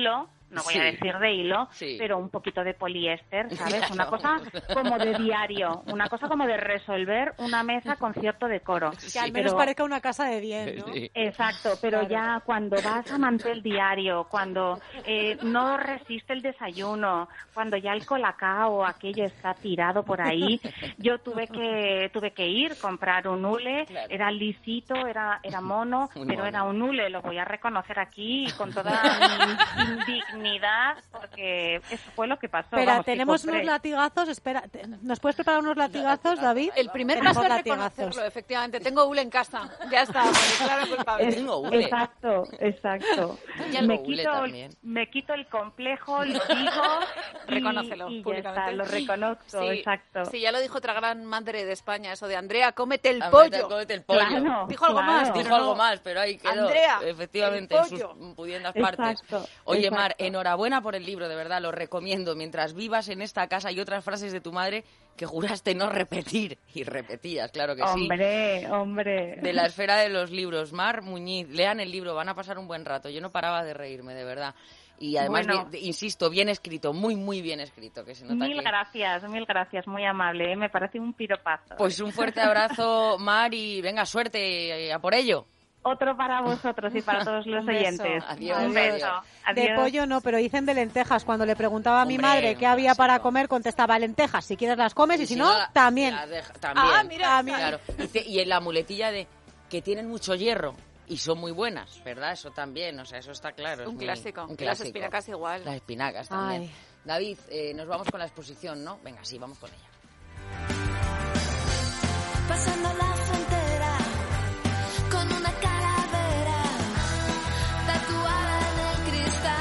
no voy a decir de hilo, pero un poquito de poliéster, ¿sabes? Una cosa como de diario, una cosa como de resolver una mesa con cierto decoro. Que al menos parezca una casa de bien, ¿no? Exacto, pero ya cuando vas a mantel diario, cuando no resiste el desayuno, cuando ya el colacao, aquello está tirado por ahí, yo tuve que ir, comprar un hule, era lisito, era mono, pero era un hule, lo voy a reconocer aquí con toda mi indignidad, porque eso fue lo que pasó. Espera, vamos, tenemos unos latigazos, espera, ¿nos puedes preparar unos latigazos, David? El primer paso es reconocerlo, efectivamente. Tengo hule en casa, ya está, claro, culpable. Tengo hule. Exacto. Me quito el complejo, lo digo, reconócelo y públicamente. Ya está, lo reconozco, exacto. Sí, ya lo dijo otra gran madre de España, eso de Andrea, cómete el pollo. Cómete el pollo. Claro, dijo algo más. Dijo algo más, pero ahí quedó. Andrea, efectivamente, en sus pudiendas partes. Oye, exacto. Mar, enhorabuena por el libro, de verdad, lo recomiendo. Mientras vivas en esta casa y otras frases de tu madre que juraste no repetir, y repetías, claro que sí. Hombre. De la esfera de los libros. Mar Muñiz, lean el libro, van a pasar un buen rato. Yo no paraba de reírme, de verdad. Y además, insisto, bien escrito, muy, muy bien escrito. Que se nota mil gracias, muy amable, me parece un piropazo. Pues un fuerte abrazo, Mar, y venga, suerte a por ello. Otro para vosotros y para todos los oyentes. Adiós. Un beso. Adiós. De pollo no, pero dicen de lentejas. Cuando le preguntaba a mi madre qué había para comer, contestaba lentejas. Si quieres las comes y si no, también. También. Mira. Claro. Y en la muletilla de que tienen mucho hierro. Y son muy buenas, ¿verdad? Eso también, o sea, eso está claro. Un clásico. Un clásico. Las espinacas igual. Las espinacas también. David, nos vamos con la exposición, ¿no? Venga, sí, vamos con ella. Pasando la frontera con una calavera tatuada en el cristal.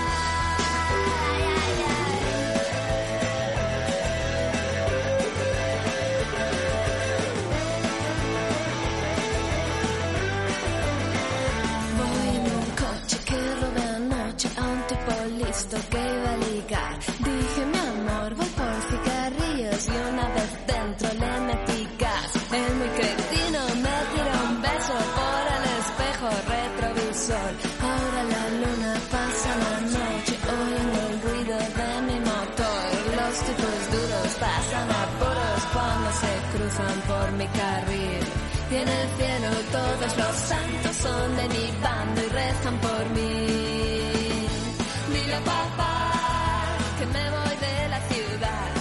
Voy en un coche que robé anoche a un tipo listo que iba a ligar. Dije, mi amor, voy por cigarrillos y una vez dentro le metí gas. El muy cretino me tiró un beso por el espejo retrovisor. Ahora la luna pasa la noche oyendo el ruido de mi motor. Los tipos duros pasan apuros cuando se cruzan por mi carril. Y en el cielo todos los santos son de mi bando y rezan por mí. Dile a papá que me voy de la ciudad.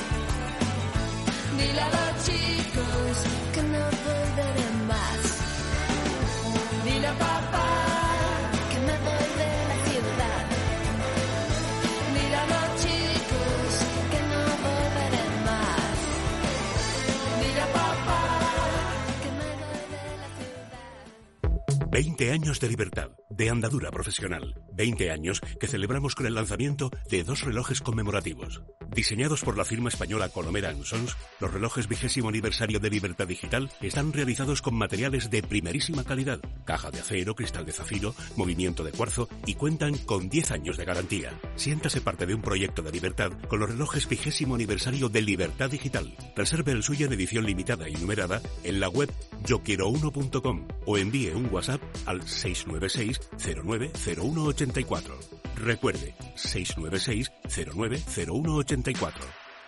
Dile a los chicos que no volveré más. Dile a papá que me voy de la ciudad. Dile a los chicos que no volveré más. Dile a papá que me voy de la ciudad. 20 años de libertad, de andadura profesional. 20 años que celebramos con el lanzamiento de 2 relojes conmemorativos. Diseñados por la firma española Colomera & Sons, los relojes 20º aniversario de Libertad Digital están realizados con materiales de primerísima calidad, caja de acero, cristal de zafiro, movimiento de cuarzo y cuentan con 10 años de garantía. Siéntase parte de un proyecto de libertad con los relojes 20º aniversario de Libertad Digital. Reserve el suyo en edición limitada y numerada en la web yoquierouno.com o envíe un WhatsApp al 696 09 0184. Recuerde, 696 09 0184.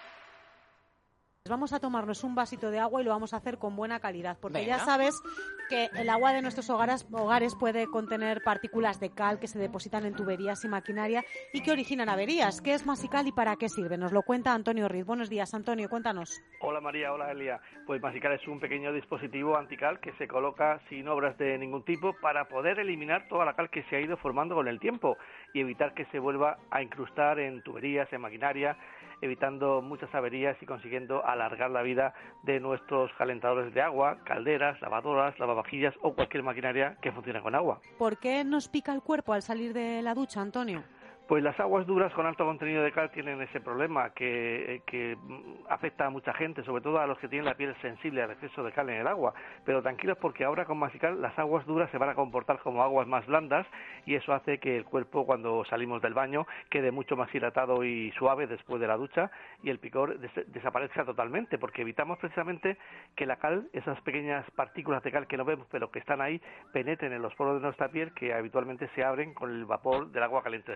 Vamos a tomarnos un vasito de agua y lo vamos a hacer con buena calidad, porque ya sabes que el agua de nuestros hogares puede contener partículas de cal que se depositan en tuberías y maquinaria y que originan averías. ¿Qué es Masical y para qué sirve? Nos lo cuenta Antonio Riz. Buenos días, Antonio, cuéntanos. Hola María, hola Elia. Pues Masical es un pequeño dispositivo antical que se coloca sin obras de ningún tipo para poder eliminar toda la cal que se ha ido formando con el tiempo y evitar que se vuelva a incrustar en tuberías, en maquinaria, evitando muchas averías y consiguiendo alargar la vida de nuestros calentadores de agua, calderas, lavadoras, lavavajillas o cualquier maquinaria que funcione con agua. ¿Por qué nos pica el cuerpo al salir de la ducha, Antonio? Pues las aguas duras con alto contenido de cal tienen ese problema que afecta a mucha gente, sobre todo a los que tienen la piel sensible al exceso de cal en el agua. Pero tranquilos porque ahora con Masical las aguas duras se van a comportar como aguas más blandas y eso hace que el cuerpo cuando salimos del baño quede mucho más hidratado y suave después de la ducha y el picor desaparezca totalmente porque evitamos precisamente que la cal, esas pequeñas partículas de cal que no vemos pero que están ahí, penetren en los poros de nuestra piel que habitualmente se abren con el vapor del agua caliente de la ducha.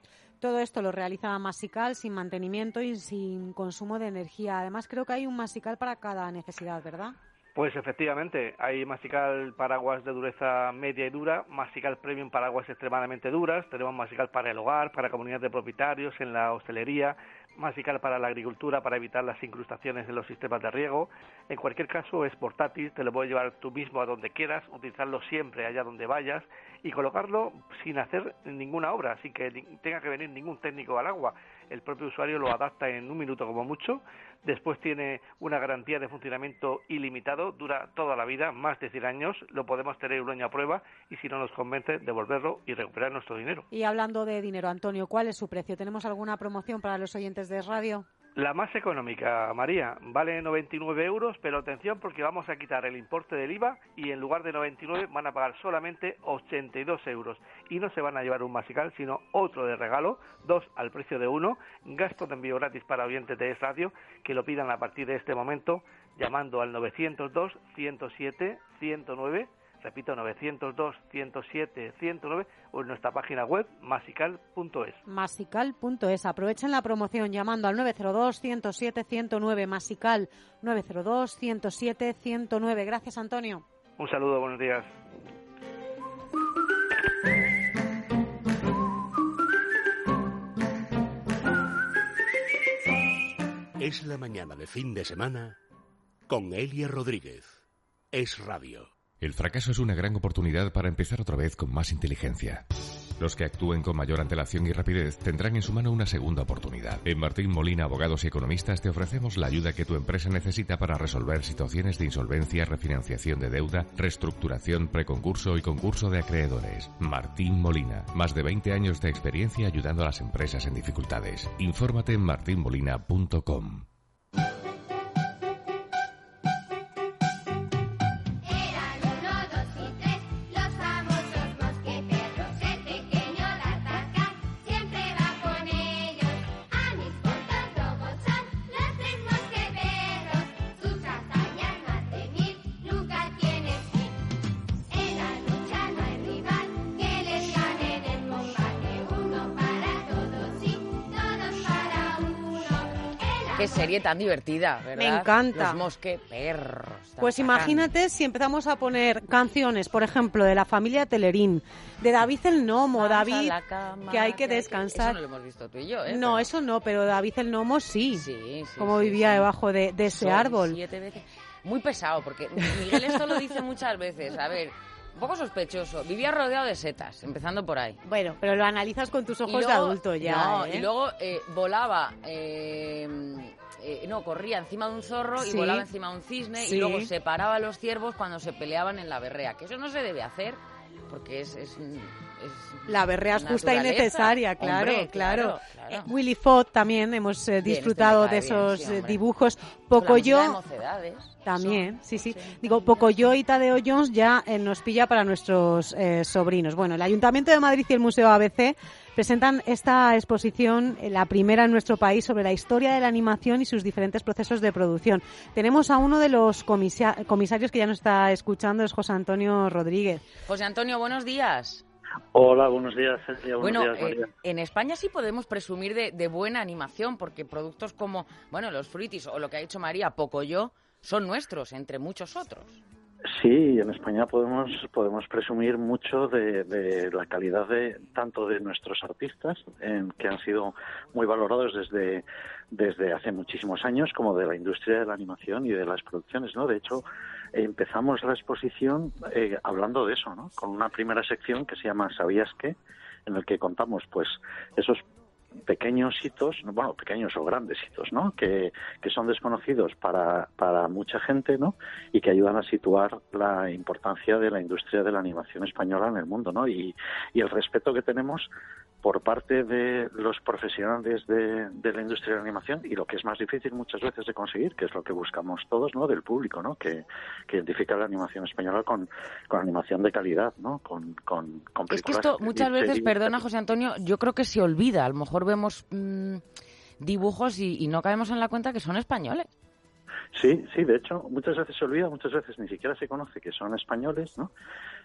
Todo esto lo realiza Masical sin mantenimiento y sin consumo de energía. Además, creo que hay un Masical para cada necesidad, ¿verdad? Pues efectivamente, hay Masical para aguas de dureza media y dura, Masical Premium para aguas extremadamente duras, tenemos Masical para el hogar, para comunidades de propietarios, en la hostelería, Masical para la agricultura, para evitar las incrustaciones en los sistemas de riego. En cualquier caso es portátil, te lo puedes llevar tú mismo a donde quieras, utilizarlo siempre allá donde vayas y colocarlo sin hacer ninguna obra, sin que tenga que venir ningún técnico al agua. El propio usuario lo adapta en un minuto como mucho. Después tiene una garantía de funcionamiento ilimitado, dura toda la vida, más de 100 años, lo podemos tener un año a prueba y si no nos convence, devolverlo y recuperar nuestro dinero. Y hablando de dinero, Antonio, ¿cuál es su precio? ¿Tenemos alguna promoción para los oyentes de radio? La más económica, María, vale 99 euros, pero atención porque vamos a quitar el importe del IVA y en lugar de 99 van a pagar solamente 82 euros. Y no se van a llevar un Masical, sino otro de regalo, 2 al precio de 1, gasto de envío gratis para oyentes de Es Radio, que lo pidan a partir de este momento llamando al 902-107-109, repito, 902-107-109 o en nuestra página web masical.es. Masical.es. Aprovechen la promoción llamando al 902-107-109, Masical 902-107-109. Gracias, Antonio. Un saludo, buenos días. Es la mañana de fin de semana con Elia Rodríguez. Es Radio. El fracaso es una gran oportunidad para empezar otra vez con más inteligencia. Los que actúen con mayor antelación y rapidez tendrán en su mano una segunda oportunidad. En Martín Molina, Abogados y Economistas, te ofrecemos la ayuda que tu empresa necesita para resolver situaciones de insolvencia, refinanciación de deuda, reestructuración, preconcurso y concurso de acreedores. Martín Molina, más de 20 años de experiencia ayudando a las empresas en dificultades. Infórmate en martinmolina.com. Qué serie tan divertida, ¿verdad? Me encanta. Los mosqueperros. Pues imagínate si empezamos a poner canciones, por ejemplo, de la familia Telerín, de David el Gnomo, David, que hay que descansar. Eso no lo hemos visto tú y yo, ¿eh? No, pero... eso no, pero David el Gnomo sí. Sí, como vivía debajo de ese árbol. 7 veces. Muy pesado, porque Miguel esto lo dice muchas veces. A ver, un poco sospechoso. Vivía rodeado de setas, empezando por ahí. Bueno, pero lo analizas con tus ojos de adulto ya. No, y luego volaba... corría encima de un zorro y volaba encima de un cisne y luego separaba a los ciervos cuando se peleaban en la berrea. Que eso no se debe hacer porque es la berrea es justa y necesaria, claro, hombre, claro. Willy Fogg también hemos disfrutado de esos dibujos. Pocoyo también, sí. Digo, Pocoyo y Tadeo Jones ya nos pilla para nuestros sobrinos. Bueno, el Ayuntamiento de Madrid y el Museo ABC presentan esta exposición, la primera en nuestro país, sobre la historia de la animación y sus diferentes procesos de producción. Tenemos a uno de los comisarios que ya nos está escuchando, es José Antonio Rodríguez. José Antonio, buenos días. Hola, buenos días, Celia. Bueno, buenos días, en España sí podemos presumir de buena animación, porque productos como, los Fruities o lo que ha dicho María, Pocoyo, son nuestros, entre muchos otros. Sí, en España podemos presumir mucho de la calidad tanto de nuestros artistas, que han sido muy valorados desde hace muchísimos años, como de la industria de la animación y de las producciones, ¿no? De hecho, empezamos la exposición hablando de eso, ¿no? Con una primera sección que se llama ¿Sabías qué?, en el que contamos pues esos pequeños hitos, pequeños o grandes hitos, ¿no? Que son desconocidos para mucha gente, ¿no? Y que ayudan a situar la importancia de la industria de la animación española en el mundo, ¿no? Y el respeto que tenemos por parte de los profesionales de la industria de la animación y lo que es más difícil muchas veces de conseguir, que es lo que buscamos todos, ¿no? Del público, ¿no? Que identifica la animación española con animación de calidad, ¿no? Con películas. Es que esto muchas veces, perdona José Antonio, yo creo que se olvida. A lo mejor vemos dibujos y no caemos en la cuenta que son españoles. Sí, de hecho, muchas veces se olvida, muchas veces ni siquiera se conoce que son españoles, ¿no?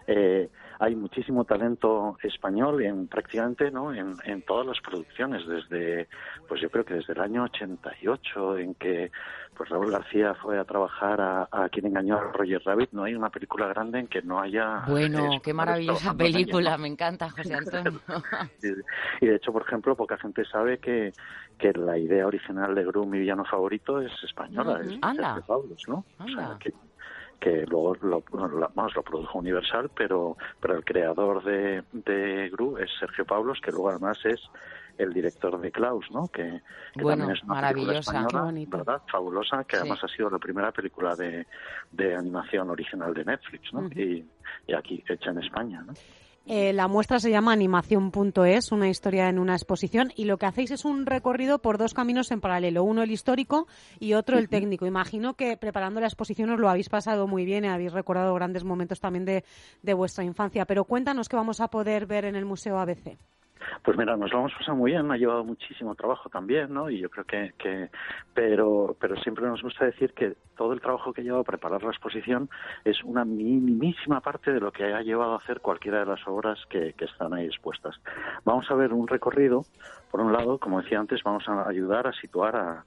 hay muchísimo talento español en prácticamente, ¿no?, en todas las producciones, desde, pues yo creo que desde el año 88, en que pues Raúl García fue a trabar a Quien engañó a Roger Rabbit. No hay una película grande en que no haya... Bueno, qué maravillosa película, me encanta, José Antonio. Y de hecho, por ejemplo, poca gente sabe que la idea original de Gru, mi villano favorito, es española, es Sergio Pablos, ¿no? O sea, que luego lo produjo Universal, pero el creador de Gru es Sergio Pablos, que luego además es el director de Klaus, ¿no? Que también es una película española, ¿verdad? Fabulosa, que además ha sido la primera película de animación original de Netflix, ¿no? Y aquí hecha en España, ¿no? La muestra se llama Animación.es, una historia en una exposición, y lo que hacéis es un recorrido por dos caminos en paralelo, uno el histórico y otro el técnico. Imagino que preparando la exposición os lo habéis pasado muy bien y habéis recordado grandes momentos también de vuestra infancia, pero cuéntanos qué vamos a poder ver en el Museo ABC. Pues mira, nos lo hemos pasado muy bien, ha llevado muchísimo trabajo también, ¿no? Y yo creo que pero siempre nos gusta decir que todo el trabajo que ha llevado a preparar la exposición es una minimísima parte de lo que ha llevado a hacer cualquiera de las obras que están ahí expuestas. Vamos a ver un recorrido, por un lado, como decía antes, vamos a ayudar a situar a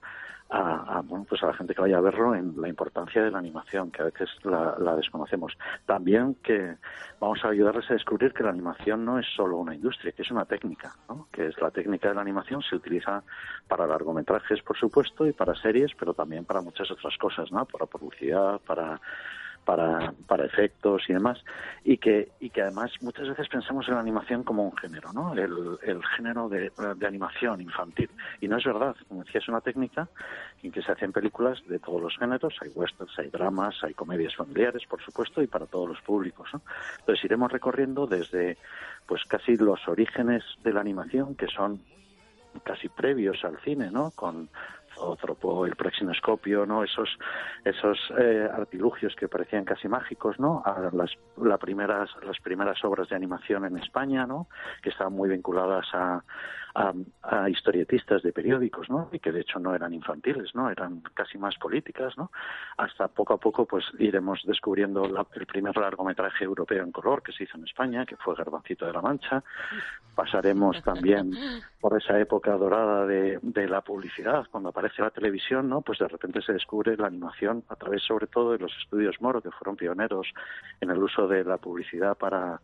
la gente que vaya a verlo en la importancia de la animación, que a veces la desconocemos. También que vamos a ayudarles a descubrir que la animación no es solo una industria, que es una técnica, ¿no? Que es la técnica de la animación, se utiliza para largometrajes, por supuesto, y para series, pero también para muchas otras cosas, ¿no? Para publicidad, para efectos y demás, y que además muchas veces pensamos en la animación como un género, ¿no? El género de animación infantil, y no es verdad. Como decía, es una técnica en que se hacen películas de todos los géneros, hay westerns, hay dramas, hay comedias familiares, por supuesto, y para todos los públicos, ¿no? Entonces iremos recorriendo desde pues casi los orígenes de la animación, que son casi previos al cine, ¿no? Con Zootrópo, el praxinoscopio, ¿no? Esos artilugios que parecían casi mágicos, ¿no? A las primeras obras de animación en España, ¿no? Que estaban muy vinculadas a historietistas de periódicos, ¿no? Y que de hecho no eran infantiles, ¿no? Eran casi más políticas, ¿no? Hasta poco a poco pues iremos descubriendo el primer largometraje europeo en color que se hizo en España, que fue Garbancito de la Mancha. Pasaremos también por esa época dorada de la publicidad, cuando aparece la televisión, ¿no? Pues de repente se descubre la animación a través sobre todo de los estudios Moro, que fueron pioneros en el uso de la publicidad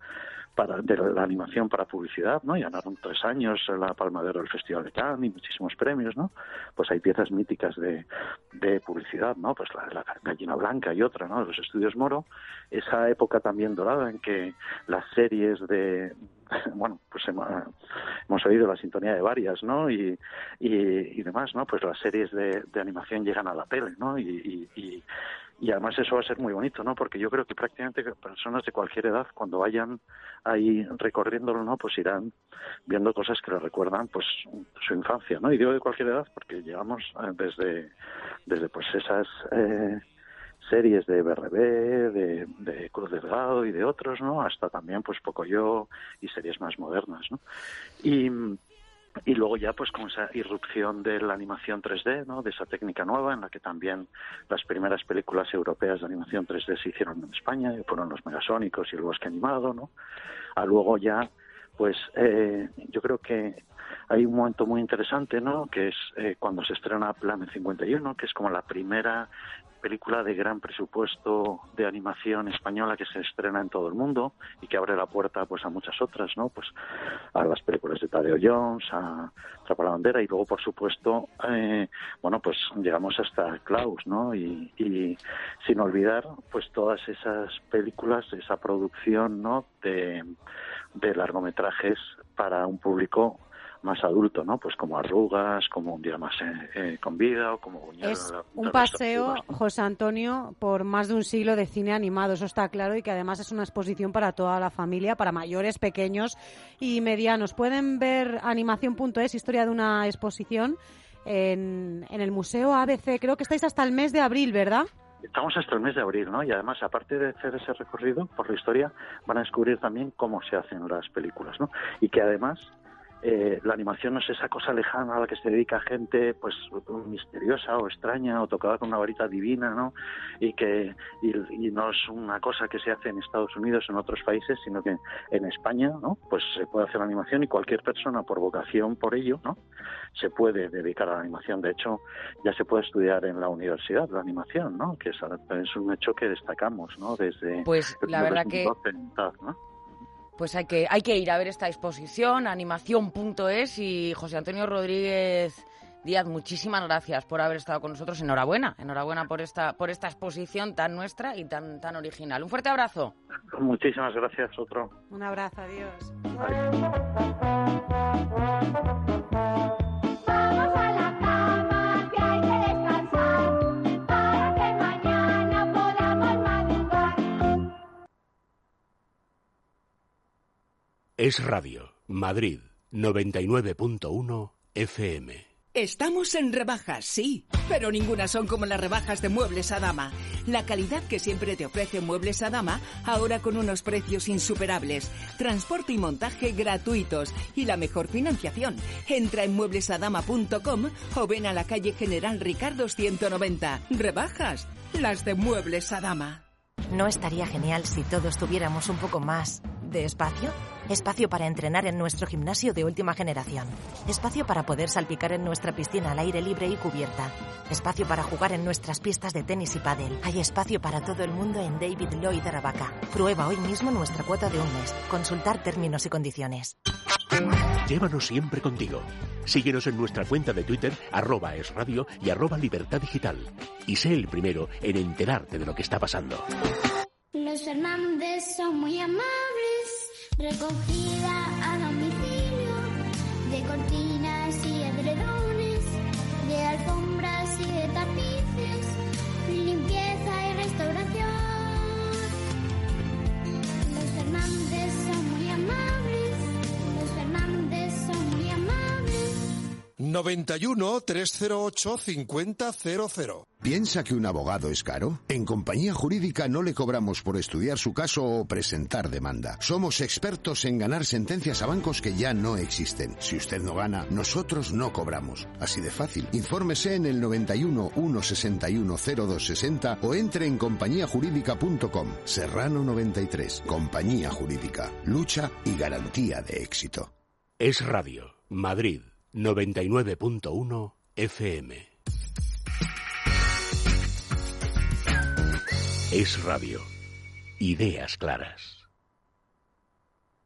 de la animación para publicidad, ¿no? Y ganaron 3 años la Palma de Oro del Festival de Cannes y muchísimos premios, ¿no? Pues hay piezas míticas de publicidad, ¿no? Pues la Gallina Blanca y otra, ¿no? De los estudios Moro. Esa época también dorada en que las series pues hemos oído la sintonía de varias, ¿no? Y demás, ¿no? Pues las series de animación llegan a la tele, ¿no? Y además eso va a ser muy bonito, ¿no? Porque yo creo que prácticamente personas de cualquier edad, cuando vayan ahí recorriéndolo, ¿no? Pues irán viendo cosas que les recuerdan, pues, su infancia, ¿no? Y digo de cualquier edad porque llegamos desde pues esas series de BRB, de Cruz Delgado y de otros, ¿no? Hasta también, pues, Pocoyo y series más modernas, ¿no? Y luego ya pues con esa irrupción de la animación 3D, ¿no? De esa técnica nueva en la que también las primeras películas europeas de animación 3D se hicieron en España, y fueron Los Megasónicos y El Bosque Animado, ¿no? Luego ya pues yo creo que hay un momento muy interesante, ¿no? Que es cuando se estrena Planet 51, que es como la primera película de gran presupuesto de animación española que se estrena en todo el mundo y que abre la puerta pues a muchas otras, ¿no? Pues a las películas de Tadeo Jones, a Atrapa la Bandera, y luego por supuesto pues llegamos hasta Klaus, ¿no? Y sin olvidar pues todas esas películas, esa producción, ¿no? de largometrajes para un público más adulto, ¿no? Pues como Arrugas, como Un día más con vida, o como Buñuel. Es un paseo, ¿no? José Antonio, por más de un siglo de cine animado, eso está claro, y que además es una exposición para toda la familia, para mayores, pequeños y medianos. Pueden ver Animación.es, historia de una exposición en el Museo ABC. Creo que estáis hasta el mes de abril, ¿verdad? Estamos hasta el mes de abril, ¿no? Y además, aparte de hacer ese recorrido por la historia, van a descubrir también cómo se hacen las películas, ¿no? Y que además la animación no es esa cosa lejana a la que se dedica gente pues misteriosa o extraña o tocada con una varita divina, ¿no? Y no es una cosa que se hace en Estados Unidos o en otros países, sino que en España, ¿no? Pues se puede hacer animación y cualquier persona por vocación por ello, ¿no? Se puede dedicar a la animación. De hecho, ya se puede estudiar en la universidad la animación, ¿no? Que es un hecho que destacamos, ¿no? Desde pues la verdad que ¿no? Pues hay que ir a ver esta exposición, animación.es, y José Antonio Rodríguez Díaz, muchísimas gracias por haber estado con nosotros. Enhorabuena por esta exposición tan nuestra y tan original. Un fuerte abrazo. Muchísimas gracias, otro. Un abrazo, adiós. Es Radio, Madrid, 99.1 FM. Estamos en rebajas, sí, pero ninguna son como las rebajas de Muebles Adama. La calidad que siempre te ofrece Muebles Adama, ahora con unos precios insuperables. Transporte y montaje gratuitos y la mejor financiación. Entra en mueblesadama.com o ven a la calle General Ricardo 190. Rebajas, las de Muebles Adama. ¿No estaría genial si todos tuviéramos un poco más de espacio? Espacio para entrenar en nuestro gimnasio de última generación. Espacio para poder salpicar en nuestra piscina al aire libre y cubierta. Espacio para jugar en nuestras pistas de tenis y pádel. Hay espacio para todo el mundo en David Lloyd Aravaca. Prueba hoy mismo nuestra cuota de un mes. Consultar términos y condiciones. Llévanos siempre contigo. Síguenos en nuestra cuenta de Twitter, @esradio y @libertaddigital. Y sé el primero en enterarte de lo que está pasando. Los Fernández son muy amables. Recogida a domicilio de cortinas y edredones, de alfombras y de tapices, limpieza y restauración. Los Fernández son muy amables. Los Fernández son muy amables. 91 308 5000. ¿Piensa que un abogado es caro? En Compañía Jurídica no le cobramos por estudiar su caso o presentar demanda. Somos expertos en ganar sentencias a bancos que ya no existen. Si usted no gana, nosotros no cobramos. Así de fácil. Infórmese en el 91 161 0260 o entre en compañiajurídica.com. Serrano 93. Compañía Jurídica. Lucha y garantía de éxito. Es Radio, Madrid, 99.1 FM. Es Radio. Ideas claras.